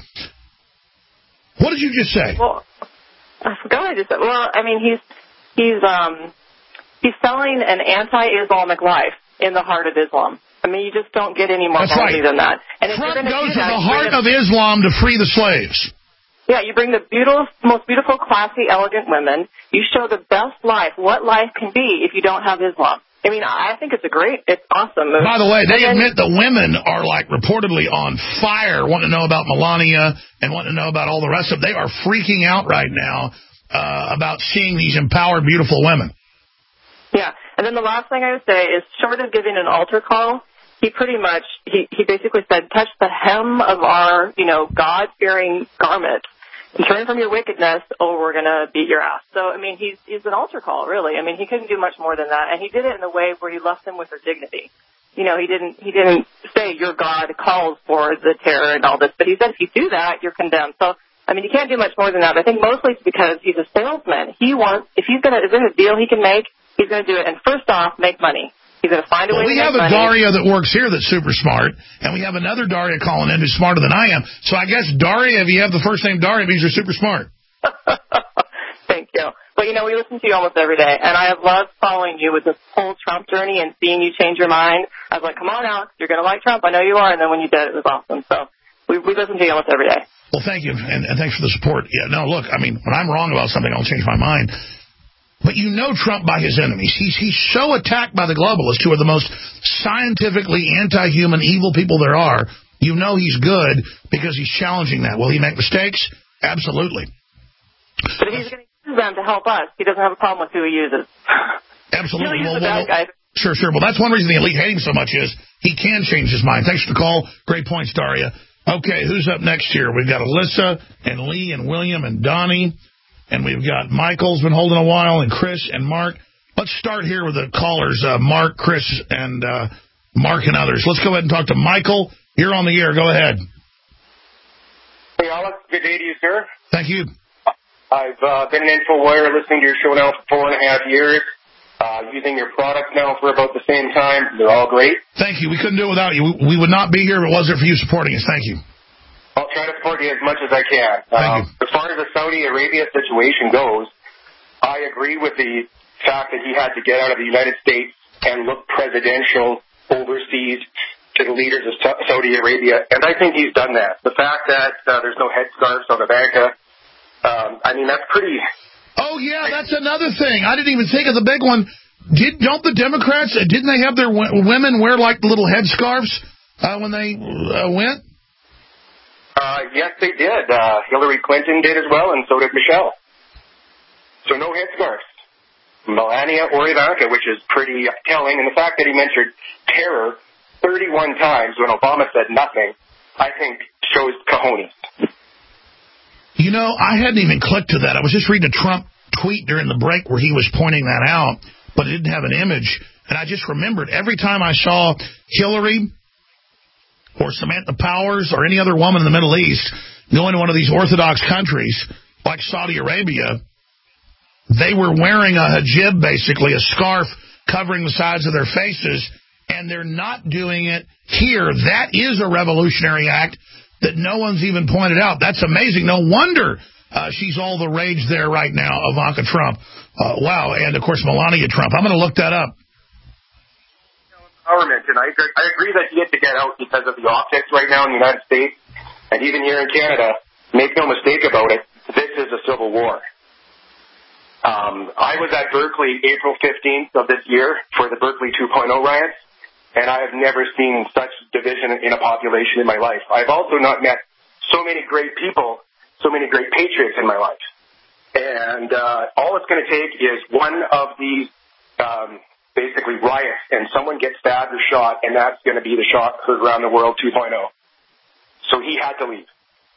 C: what did you just say?
R: Well, I forgot I just said. Well, I mean, he's he's um he's selling an anti-Islamic life in the heart of Islam. I mean, you just don't get any more
C: That's
R: ballsy
C: right.
R: than that. And
C: Trump
R: if you're
C: goes
R: do
C: to
R: that,
C: the
R: you
C: heart
R: bring
C: of Islam to free the slaves.
R: Yeah, you bring the beautiful, most beautiful, classy, elegant women. You show the best life, what life can be if you don't have Islam. I mean, I think it's a great, it's awesome move.
C: By the way, they
R: and
C: admit the women are, like, reportedly on fire, wanting to know about Melania and wanting to know about all the rest of it. They are freaking out right now uh, about seeing these empowered, beautiful women.
R: Yeah, and then the last thing I would say is, short of giving an altar call, he pretty much, he, he basically said, touch the hem of our, you know, God-fearing garment and turn from your wickedness, or we're going to beat your ass. So, I mean, he's he's an altar call, really. I mean, he couldn't do much more than that. And he did it in a way where he left them with their dignity. You know, he didn't he didn't say your God calls for the terror and all this, but he said if you do that, you're condemned. So, I mean, you can't do much more than that. But I think mostly it's because he's a salesman. He wants, if he's going to, is there a deal he can make, he's going to do it. And first off, make money. He's going to find a
C: well,
R: way to
C: we
R: make
C: have a
R: money.
C: Daria that works here that's super smart, and we have another Daria calling in who's smarter than I am. So I guess, Daria, if you have the first name Daria, it means you're super smart.
R: Thank you. But, you know, we listen to you almost every day, and I have loved following you with this whole Trump journey and seeing you change your mind. I was like, come on, Alex, you're going to like Trump. I know you are. And then when you did, it was awesome. So we, we listen to you almost every day.
C: Well, thank you, and, and thanks for the support. Yeah, no, look, I mean, when I'm wrong about something, I'll change my mind. But you know Trump by his enemies. He's he's so attacked by the globalists, who are the most scientifically anti-human, evil people there are. You know he's good because he's challenging that. Will he make mistakes? Absolutely.
R: But if he's going to use them to help us. He doesn't have a problem with who he uses.
C: Absolutely.
R: He'll use
C: Well,
R: the
C: well,
R: bad guys.
C: Sure, sure. Well, that's one reason the elite hate him so much is he can change his mind. Thanks for the call. Great points, Daria. Okay, who's up next here? We've got Alyssa and Lee and William and Donnie. And we've got Michael's been holding a while, and Chris and Mark. Let's start here with the callers, uh, Mark, Chris, and uh, Mark and others. Let's go ahead and talk to Michael. You're on the air. Go ahead.
D: Hey, Alex. Good day to you, sir.
C: Thank you.
D: I've uh, been an InfoWire listening to your show now for four and a half years. Uh, using your products now for about the same time. They're all great.
C: Thank you. We couldn't do it without you. We would not be here if it wasn't for you supporting us. Thank you.
D: I'll try to support you as much as I can.
C: Thank
D: um,
C: you.
D: As far as the Saudi Arabia situation goes, I agree with the fact that he had to get out of the United States and look presidential overseas to the leaders of Saudi Arabia, and I think he's done that. The fact that uh, there's no headscarves on the banca, um, I mean, that's pretty...
C: Oh, yeah, that's another thing. I didn't even think of the big one. Did, don't the Democrats, uh, didn't they have their w- women wear, like, the little headscarves uh, when they uh, went?
D: Uh, yes, they did. Uh, Hillary Clinton did as well, and so did Michelle. So no headscarves. Melania or Ivanka, which is pretty telling. And the fact that he mentioned terror thirty-one times when Obama said nothing, I think shows cojones.
C: You know, I hadn't even clicked to that. I was just reading a Trump tweet during the break where he was pointing that out, but it didn't have an image. And I just remembered every time I saw Hillary or Samantha Powers or any other woman in the Middle East go into one of these Orthodox countries like Saudi Arabia, they were wearing a hijab, basically, a scarf covering the sides of their faces, and they're not doing it here. That is a revolutionary act that no one's even pointed out. That's amazing. No wonder uh, she's all the rage there right now, Ivanka Trump. Uh, wow. And, of course, Melania Trump. I'm going to look that up.
D: Empowerment, and I agree, I agree that he had to get out because of the optics right now in the United States, and even here in Canada. Make no mistake about it, this is a civil war. Um, I was at Berkeley April fifteenth of this year for the Berkeley two point oh riots, and I have never seen such division in a population in my life. I've also not met so many great people, so many great patriots in my life. And uh, all it's going to take is one of these um, basically riots, and someone gets stabbed or shot, and that's going to be the shot heard around the world two point oh. So he had to leave.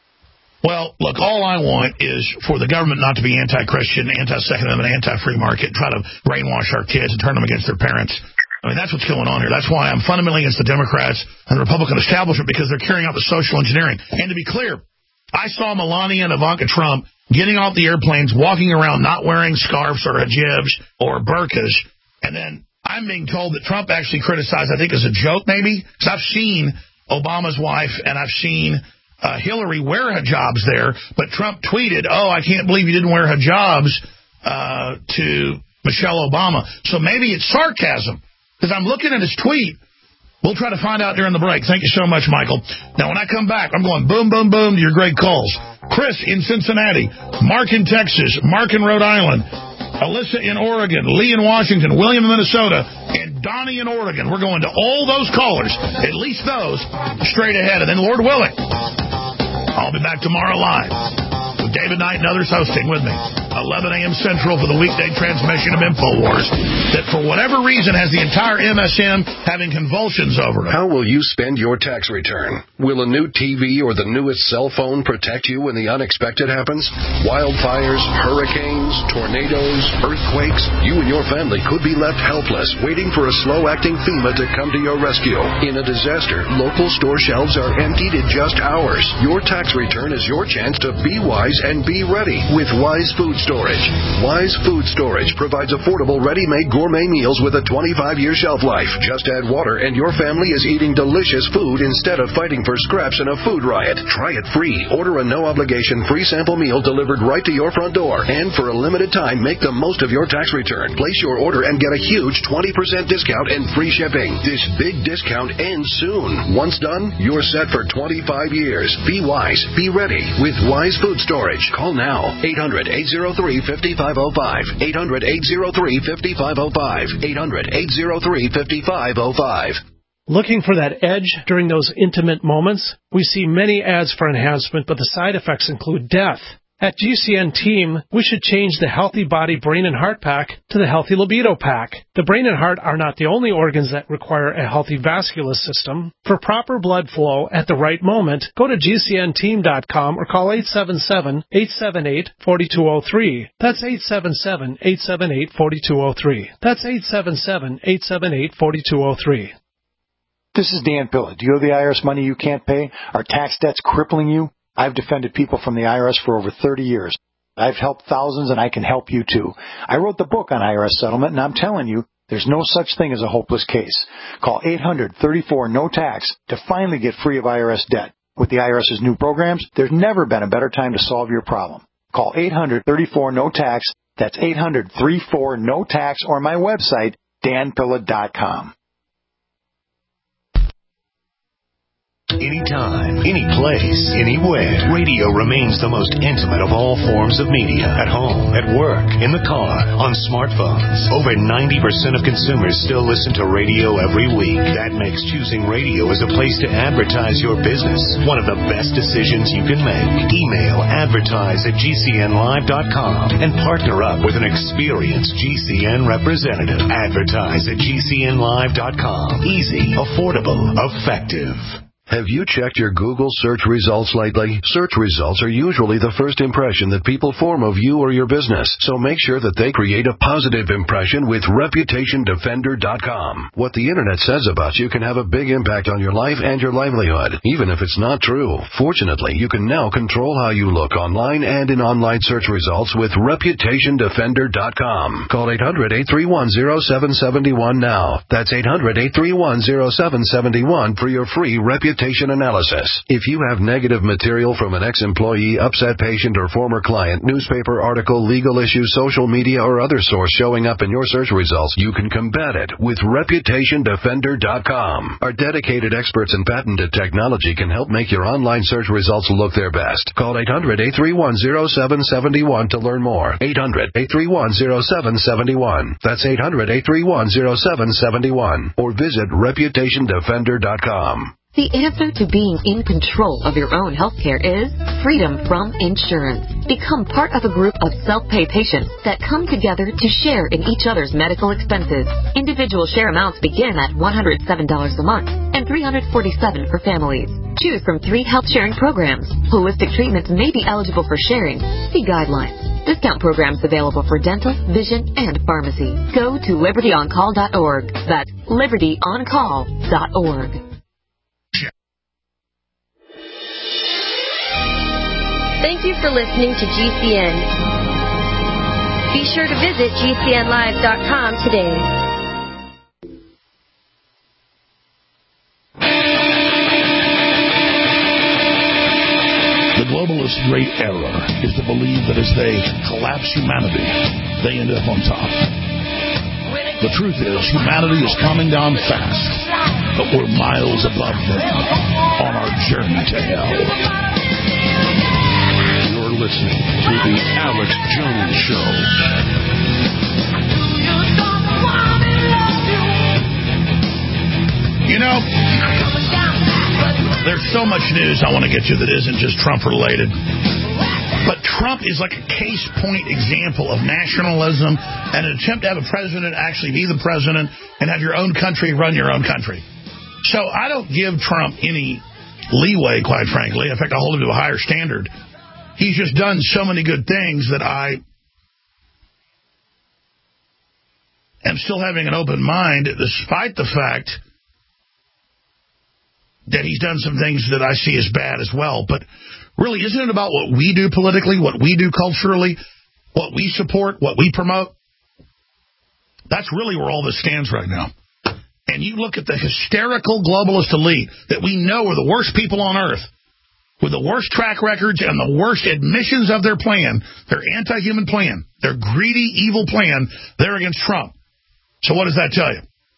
C: Well, look, all I want is for the government not to be anti-Christian, anti-Second Amendment, anti-free market, try to brainwash our kids and turn them against their parents. I mean, that's what's going on here. That's why I'm fundamentally against the Democrats and the Republican establishment, because they're carrying out the social engineering. And to be clear, I saw Melania and Ivanka Trump getting off the airplanes, walking around not wearing scarves or hijabs or burqas, and then I'm being told that Trump actually criticized, I think as a joke maybe, because I've seen Obama's wife and I've seen uh, Hillary wear hijabs there, but Trump tweeted, oh, I can't believe you didn't wear hijabs uh, to Michelle Obama. So maybe it's sarcasm, because I'm looking at his tweet. We'll try to find out during the break. Thank you so much, Michael. Now, when I come back, I'm going boom, boom, boom to your great calls. Chris in Cincinnati, Mark in Texas, Mark in Rhode Island, Alyssa in Oregon, Lee in Washington, William in Minnesota, and Donnie in Oregon. We're going to all those callers, at least those, straight ahead. And then, Lord willing, I'll be back tomorrow live with David Knight and others hosting with me, eleven a.m. Central for the weekday transmission of InfoWars, that for whatever reason has the entire M S M having convulsions over it.
S: How will you spend your tax return? Will a new T V or the newest cell phone protect you when the unexpected happens? Wildfires, hurricanes, tornadoes, earthquakes. You and your family could be left helpless, waiting for a slow-acting FEMA to come to your rescue. In a disaster, local store shelves are emptied in just hours. Your tax return is your chance to be wise and be ready with Wise Food Storage. Wise Food Storage provides affordable, ready-made gourmet meals with a twenty-five year shelf life. Just add water and your family is eating delicious food instead of fighting for scraps in a food riot. Try it free. Order a no-obligation free sample meal delivered right to your front door. And for a limited time, make the most of your tax return. Place your order and get a huge twenty percent discount and free shipping. This big discount ends soon. Once done, you're set for twenty-five years. Be wise. Be ready with Wise Food Storage. Call now. eight hundred, eight oh three, five five oh five. eight hundred, eight oh three, five five oh five. eight hundred, eight oh three, five five oh five.
J: Looking for that edge during those intimate moments? We see many ads for enhancement, but the side effects include death. At G C N Team, we should change the Healthy Body, Brain, and Heart Pack to the Healthy Libido Pack. The brain and heart are not the only organs that require a healthy vascular system. For proper blood flow at the right moment, go to G C N team dot com or call eight seven seven, eight seven eight, four two zero three. That's eight seven seven, eight seven eight, four two zero three. That's eight seven seven, eight seven eight, four two zero three.
E: This is Dan Pilla. Do you owe the I R S money you can't pay? Are tax debts crippling you? I've defended people from the I R S for over thirty years. I've helped thousands, and I can help you too. I wrote the book on I R S settlement, and I'm telling you, there's no such thing as a hopeless case. Call eight hundred, thirty-four, no tax to finally get free of I R S debt. With the IRS's new programs, there's never been a better time to solve your problem. Call eight hundred, thirty-four, no tax. That's eight hundred, thirty-four, no tax, or my website, dan pilla dot com.
S: Anytime, any place, anywhere. Radio remains the most intimate of all forms of media. At home, at work, in the car, on smartphones. Over ninety percent of consumers still listen to radio every week. That makes choosing radio as a place to advertise your business one of the best decisions you can make. Email advertise at g c n live dot com and partner up with an experienced G C N representative. Advertise at g c n live dot com. Easy, affordable, effective. Have you checked your Google search results lately? Search results are usually the first impression that people form of you or your business, so make sure that they create a positive impression with reputation defender dot com. What the internet says about you can have a big impact on your life and your livelihood, even if it's not true. Fortunately, you can now control how you look online and in online search results with reputation defender dot com. Call eight hundred, eight three one, zero seven seven one now. That's eight hundred, eight three one, zero seven seven one for your free reputation analysis. If you have negative material from an ex-employee, upset patient, or former client, newspaper article, legal issue, social media, or other source showing up in your search results, you can combat it with reputation defender dot com. Our dedicated experts in patented technology can help make your online search results look their best. Call eight hundred, eight three one, zero seven seven one to learn more. eight hundred, eight three one, zero seven seven one. That's eight hundred, eight three one, zero seven seven one. Or visit reputation defender dot com.
V: The answer to being in control of your own healthcare is freedom from insurance. Become part of a group of self-pay patients that come together to share in each other's medical expenses. Individual share amounts begin at one hundred seven dollars a month and three hundred forty-seven dollars for families. Choose from three health sharing programs. Holistic treatments may be eligible for sharing. See guidelines. Discount programs available for dental, vision, and pharmacy. Go to liberty on call dot org. That's liberty on call dot org.
I: Thank you for listening to G C N. Be sure to visit g c n live dot com today.
C: The globalist great error is to believe that as they collapse humanity, they end up on top. The truth is, humanity is coming down fast, but we're miles above them on our journey to hell.
B: You're listening to The Alex Jones Show.
C: You know, there's so much news I want to get to that isn't just Trump related. But Trump is like a case point example of nationalism and an attempt to have a president actually be the president and have your own country run your own country. So I don't give Trump any leeway, quite frankly. In fact, I hold him to a higher standard. He's just done so many good things that I am still having an open mind, despite the fact that he's done some things that I see as bad as well. But really, isn't it about what we do politically, what we do culturally, what we support, what we promote? That's really where all this stands right now. And you look at the hysterical globalist elite that we know are the worst people on earth, with the worst track records and the worst admissions of their plan, their anti-human plan, their greedy, evil plan, they're against Trump. So what does that tell you?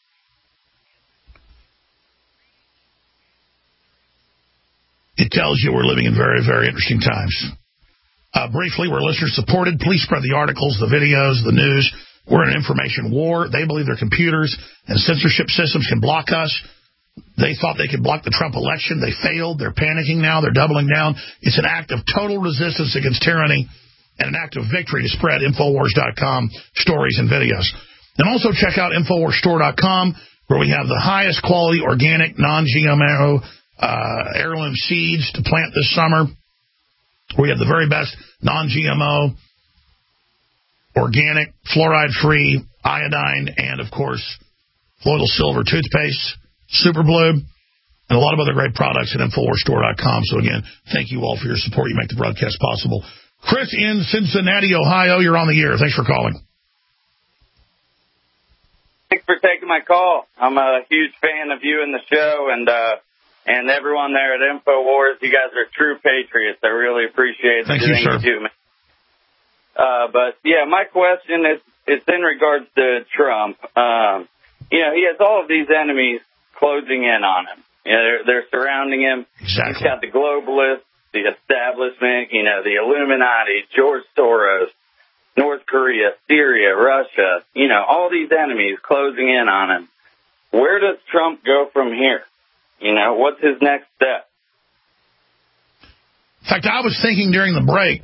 C: It tells you we're living in very, very interesting times. Uh, briefly, we're listener-supported. Please spread the articles, the videos, the news. We're in an information war. They believe their computers and censorship systems can block us. They thought they could block the Trump election. They failed. They're panicking now. They're doubling down. It's an act of total resistance against tyranny and an act of victory to spread Infowars dot com stories and videos. And also check out Infowars Store dot com, where we have the highest quality organic, non-G M O uh, heirloom seeds to plant this summer. We have the very best non-G M O, organic, fluoride-free, iodine, and, of course, colloidal silver toothpaste, Super Blue, and a lot of other great products at Infowars Store dot com. So, again, thank you all for your support. You make the broadcast possible. Chris in Cincinnati, Ohio, you're on the air. Thanks for calling.
F: Thanks for taking my call. I'm a huge fan of you and the show, and uh, and everyone there at InfoWars. You guys are true patriots. I really appreciate
C: Thank
F: everything
C: you, sir.
F: you do, man. Uh, but, yeah, my question is it's in regards to Trump. Um, you know, he has all of these enemies closing in on him. You know, they're, they're surrounding him.
C: Exactly.
F: He's got the globalists, the establishment, you know, the Illuminati, George Soros, North Korea, Syria, Russia, you know, all these enemies closing in on him. Where does Trump go from here? You know, what's his next step?
C: In fact, I was thinking during the break,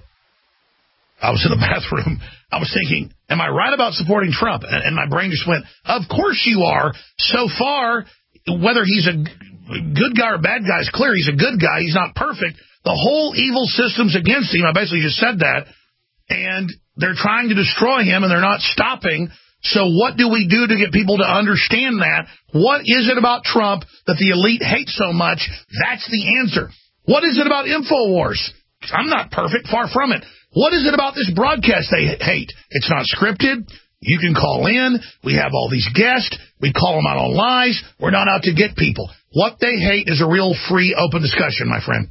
C: I was in the bathroom, I was thinking, am I right about supporting Trump? And, and my brain just went, of course you are. So far, whether he's a good guy or bad guy is clear. He's a good guy. He's not perfect. The whole evil system's against him. I basically just said that. And they're trying to destroy him, and they're not stopping. So what do we do to get people to understand that? What is it about Trump that the elite hate so much? That's the answer. What is it about InfoWars? I'm not perfect, far from it. What is it about this broadcast they hate? It's not scripted. You can call in. We have all these guests. We call them out on lies. We're not out to get people. What they hate is a real free, open discussion, my friend.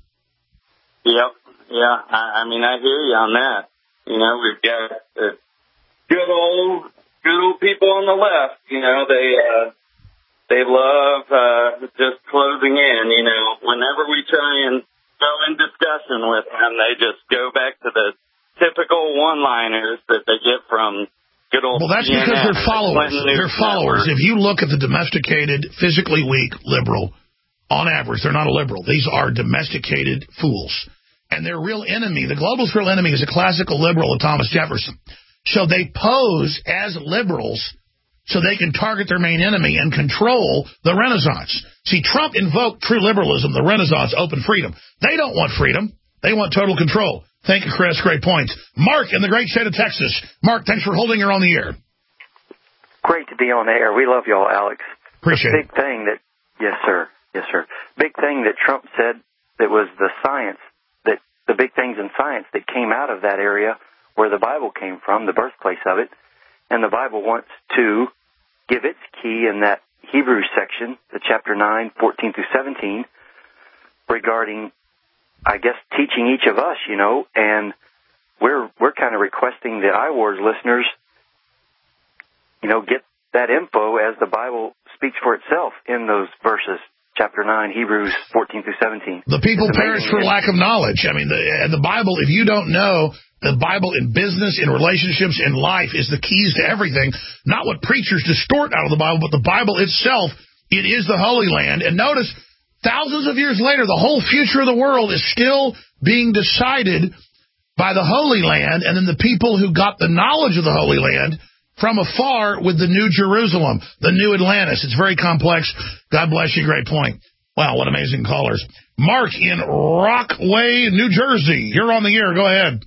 F: Yep. Yeah. I, I mean, I hear you on that. You know, we've got uh, good old, good old people on the left. You know, they uh, they love uh, just closing in. You know, whenever we try and go in discussion with them, they just go back to the typical one-liners that they get from good old.
C: Well, that's
F: C N N,
C: because they're followers. They're followers.
F: Network.
C: If you look at the domesticated, physically weak liberal, on average, they're not a liberal. These are domesticated fools. And their real enemy, the globalist real enemy, is a classical liberal of Thomas Jefferson. So they pose as liberals so they can target their main enemy and control the Renaissance. See, Trump invoked true liberalism, the Renaissance, open freedom. They don't want freedom. They want total control. Thank you, Chris. Great points. Mark in the great state of Texas. Mark, thanks for holding her on the air.
G: Great to be on the air. We love y'all, Alex.
C: Appreciate
G: the big it. thing that, yes, sir. Yes, sir. Big thing that Trump said that was the science, that the big things in science that came out of that area where the Bible came from, the birthplace of it. And the Bible wants to give its key in that Hebrews section, the chapter nine, fourteen through seventeen, regarding, I guess, teaching each of us, you know, and we're we're kind of requesting the iWars listeners, you know, get that info as the Bible speaks for itself in those verses, chapter nine, Hebrews fourteen through seventeen.
C: The people perish for lack of knowledge. I mean, the, and the Bible, if you don't know, the Bible in business, in relationships, in life is the keys to everything. Not what preachers distort out of the Bible, but the Bible itself. It is the Holy Land. And notice, thousands of years later, the whole future of the world is still being decided by the Holy Land, and then the people who got the knowledge of the Holy Land from afar with the New Jerusalem, the New Atlantis. It's very complex. God bless you. Great point. Wow, what amazing callers. Mark in Rockaway, New Jersey. You're on the air. Go ahead.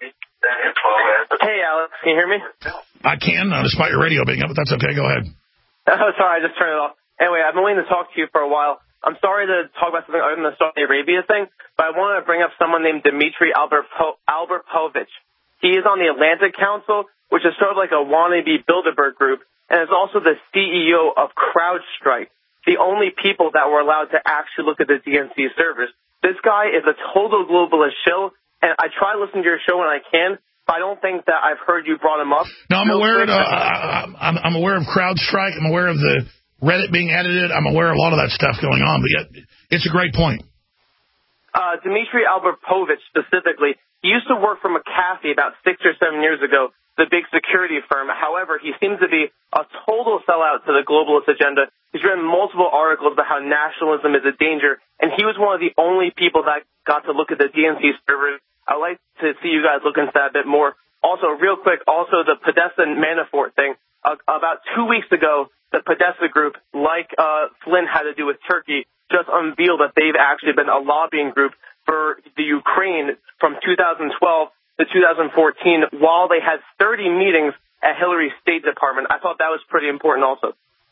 W: Hey, Alex. Can you hear me?
C: I can, uh, despite your radio being up, but that's okay. Go ahead.
W: Oh, sorry. I just turned it off. Anyway, I've been waiting to talk to you for a while. I'm sorry to talk about something other than the Saudi Arabia thing, but I want to bring up someone named Dmitry Alberpo- Alberpovich. He is on the Atlantic Council, which is sort of like a wannabe Bilderberg group, and is also the C E O of CrowdStrike, the only people that were allowed to actually look at the D N C servers. This guy is a total globalist shill, and I try to listen to your show when I can, but I don't think that I've heard you brought him up.
C: No, I'm
W: Real
C: aware. Of,
W: quick,
C: uh, I'm, I'm aware of CrowdStrike. I'm aware of the Reddit being edited. I'm aware of a lot of that stuff going on. But yet, it's a great point.
W: uh, Dmitry Alberpovich specifically, he used to work for McAfee about six or seven years ago, the big security firm. However, he seems to be a total sellout to the globalist agenda. He's written multiple articles about how nationalism is a danger, and he was one of the only people that got to look at the D N C servers. I'd like to see you guys look into that a bit more. Also, real quick, also the Podesta Manafort thing. Uh, about two weeks ago, the Podesta group, like uh, Flynn had to do with Turkey, just unveiled that they've actually been a lobbying group for the Ukraine from two thousand twelve to two thousand fourteen while they had thirty meetings at Hillary's State Department. I thought that was pretty important also.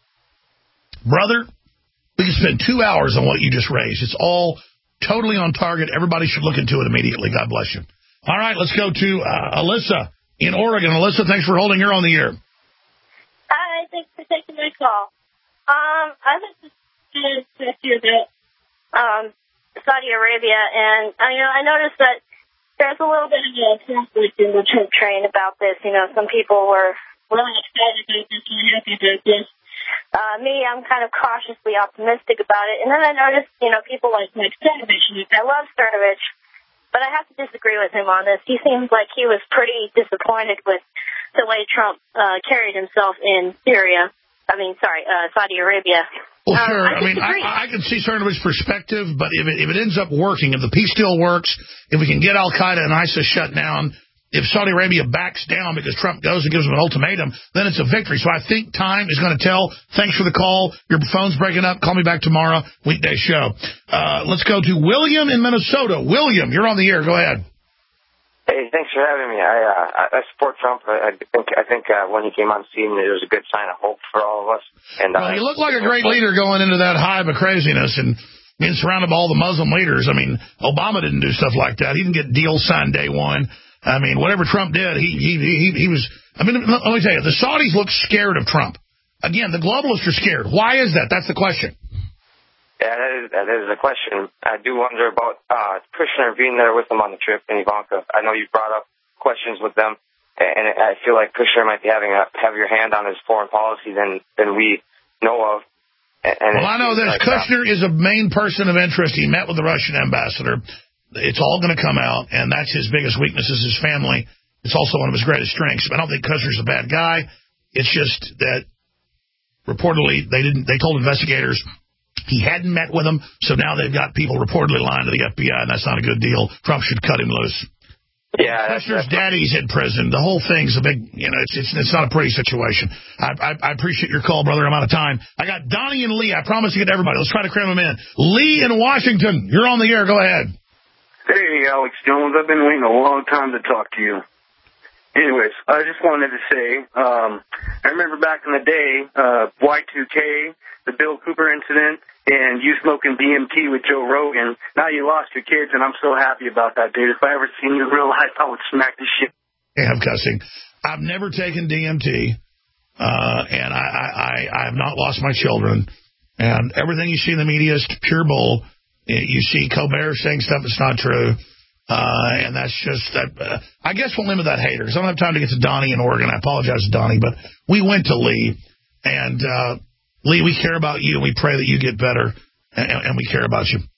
C: Brother, we can spend two hours on what you just raised. It's all totally on target. Everybody should look into it immediately. God bless you. All right, let's go to uh, Alyssa in Oregon. Alyssa, thanks for holding. You're on the air.
A: Hi, thanks for taking my call. Um, I was just going to talk to you about um, Saudi Arabia, and uh, you know, I noticed that there's a little bit of a conflict in the Trump train about this. You know, some people were really excited about this and happy about this. Uh, me, I'm kind of cautiously optimistic about it. And then I noticed, you know, people like Mike Cernovich. I love Cernovich, but I have to disagree with him on this. He seems like he was pretty disappointed with the way Trump uh, carried himself in Syria. I mean, sorry, uh, Saudi Arabia.
C: Well,
A: um,
C: sure.
A: I,
C: I mean, I, I can see Cernovich's perspective, but if it, if it ends up working, if the peace deal works, if we can get Al-Qaeda and ISIS shut down, if Saudi Arabia backs down because Trump goes and gives them an ultimatum, then it's a victory. So I think time is going to tell. Thanks for the call. Your phone's breaking up. Call me back tomorrow. Weekday show. Uh, let's go to William in Minnesota. William, you're on the air. Go ahead.
H: Hey, thanks for having me. I uh, I support Trump. I, I think I think uh, when he came on scene, it was a good sign of hope for all of us. And
C: well,
H: uh,
C: you look like a great leader going into that hive of craziness and being surrounded by all the Muslim leaders. I mean, Obama didn't do stuff like that. He didn't get deals signed day one. I mean, whatever Trump did, he he he, he was. I mean, let me tell you, the Saudis look scared of Trump. Again, the globalists are scared. Why is that? That's the question.
H: Yeah, that is, that is a question. I do wonder about uh, Kushner being there with them on the trip and Ivanka. I know you brought up questions with them, and I feel like Kushner might be having a heavier hand on his foreign policy than, than we know of. And
C: well, I know this. Like Kushner that. is a main person of interest. He met with the Russian ambassador. It's all going to come out, and that's his biggest weakness is his family. It's also one of his greatest strengths. I don't think Kushner's a bad guy. It's just that reportedly they didn't. They told investigators he hadn't met with them, so now they've got people reportedly lying to the F B I, and that's not a good deal. Trump should cut him loose.
H: Yeah,
C: Kushner's daddy's in prison. The whole thing's a big, you know, it's it's, it's not a pretty situation. I, I I appreciate your call, brother. I'm out of time. I got Donnie and Lee. I promise to get to everybody. Let's try to cram them in. Lee in Washington, you're on the air. Go ahead.
K: Hey, Alex Jones. I've been waiting a long time to talk to you. Anyways, I just wanted to say, um, I remember back in the day, uh, Y two K, the Bill Cooper incident, and you smoking D M T with Joe Rogan. Now you lost your kids, and I'm so happy about that, dude. If I ever seen you in real life, I would smack the shit.
C: Hey, I'm cussing. I've never taken D M T, uh, and I, I, I, I have not lost my children. And everything you see in the media is pure bull. You see Colbert saying stuff that's not true. Uh, and that's just, uh, I guess we'll limit that haters. I don't have time to get to Donnie in Oregon. I apologize to Donnie, but we went to Lee. And, uh, Lee, we care about you, and we pray that you get better, and, and we care about you.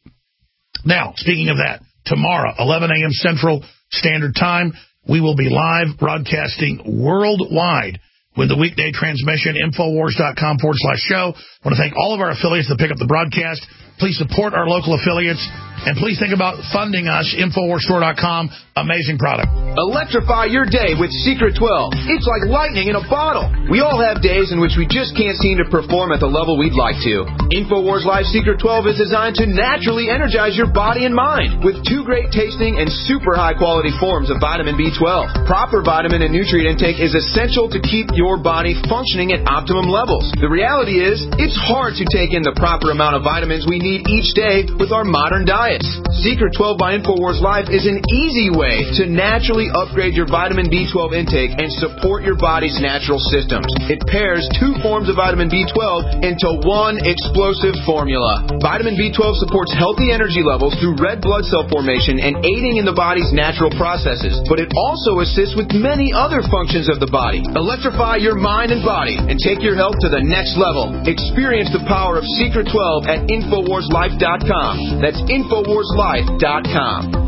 C: Now, speaking of that, tomorrow, eleven a.m. Central Standard Time, we will be live broadcasting worldwide with the weekday transmission, Infowars.com forward slash show. I want to thank all of our affiliates that pick up the broadcast. Please support our local affiliates, and please think about funding us, Infowars Store dot com. Amazing product.
X: Electrify your day with Secret twelve. It's like lightning in a bottle. We all have days in which we just can't seem to perform at the level we'd like to. Infowars Life Secret twelve is designed to naturally energize your body and mind with two great tasting and super high-quality forms of vitamin B twelve. Proper vitamin and nutrient intake is essential to keep your body functioning at optimum levels. The reality is, it's hard to take in the proper amount of vitamins we need each day with our modern diets. Secret twelve by Infowars Life is an easy way to naturally upgrade your vitamin B twelve intake and support your body's natural systems. It pairs two forms of vitamin B twelve into one explosive formula. Vitamin B twelve supports healthy energy levels through red blood cell formation and aiding in the body's natural processes, but it also assists with many other functions of the body. Electrify your mind and body and take your health to the next level. Experience the power of Secret twelve at Infowars Life dot com. That's Infowars infowars life dot com.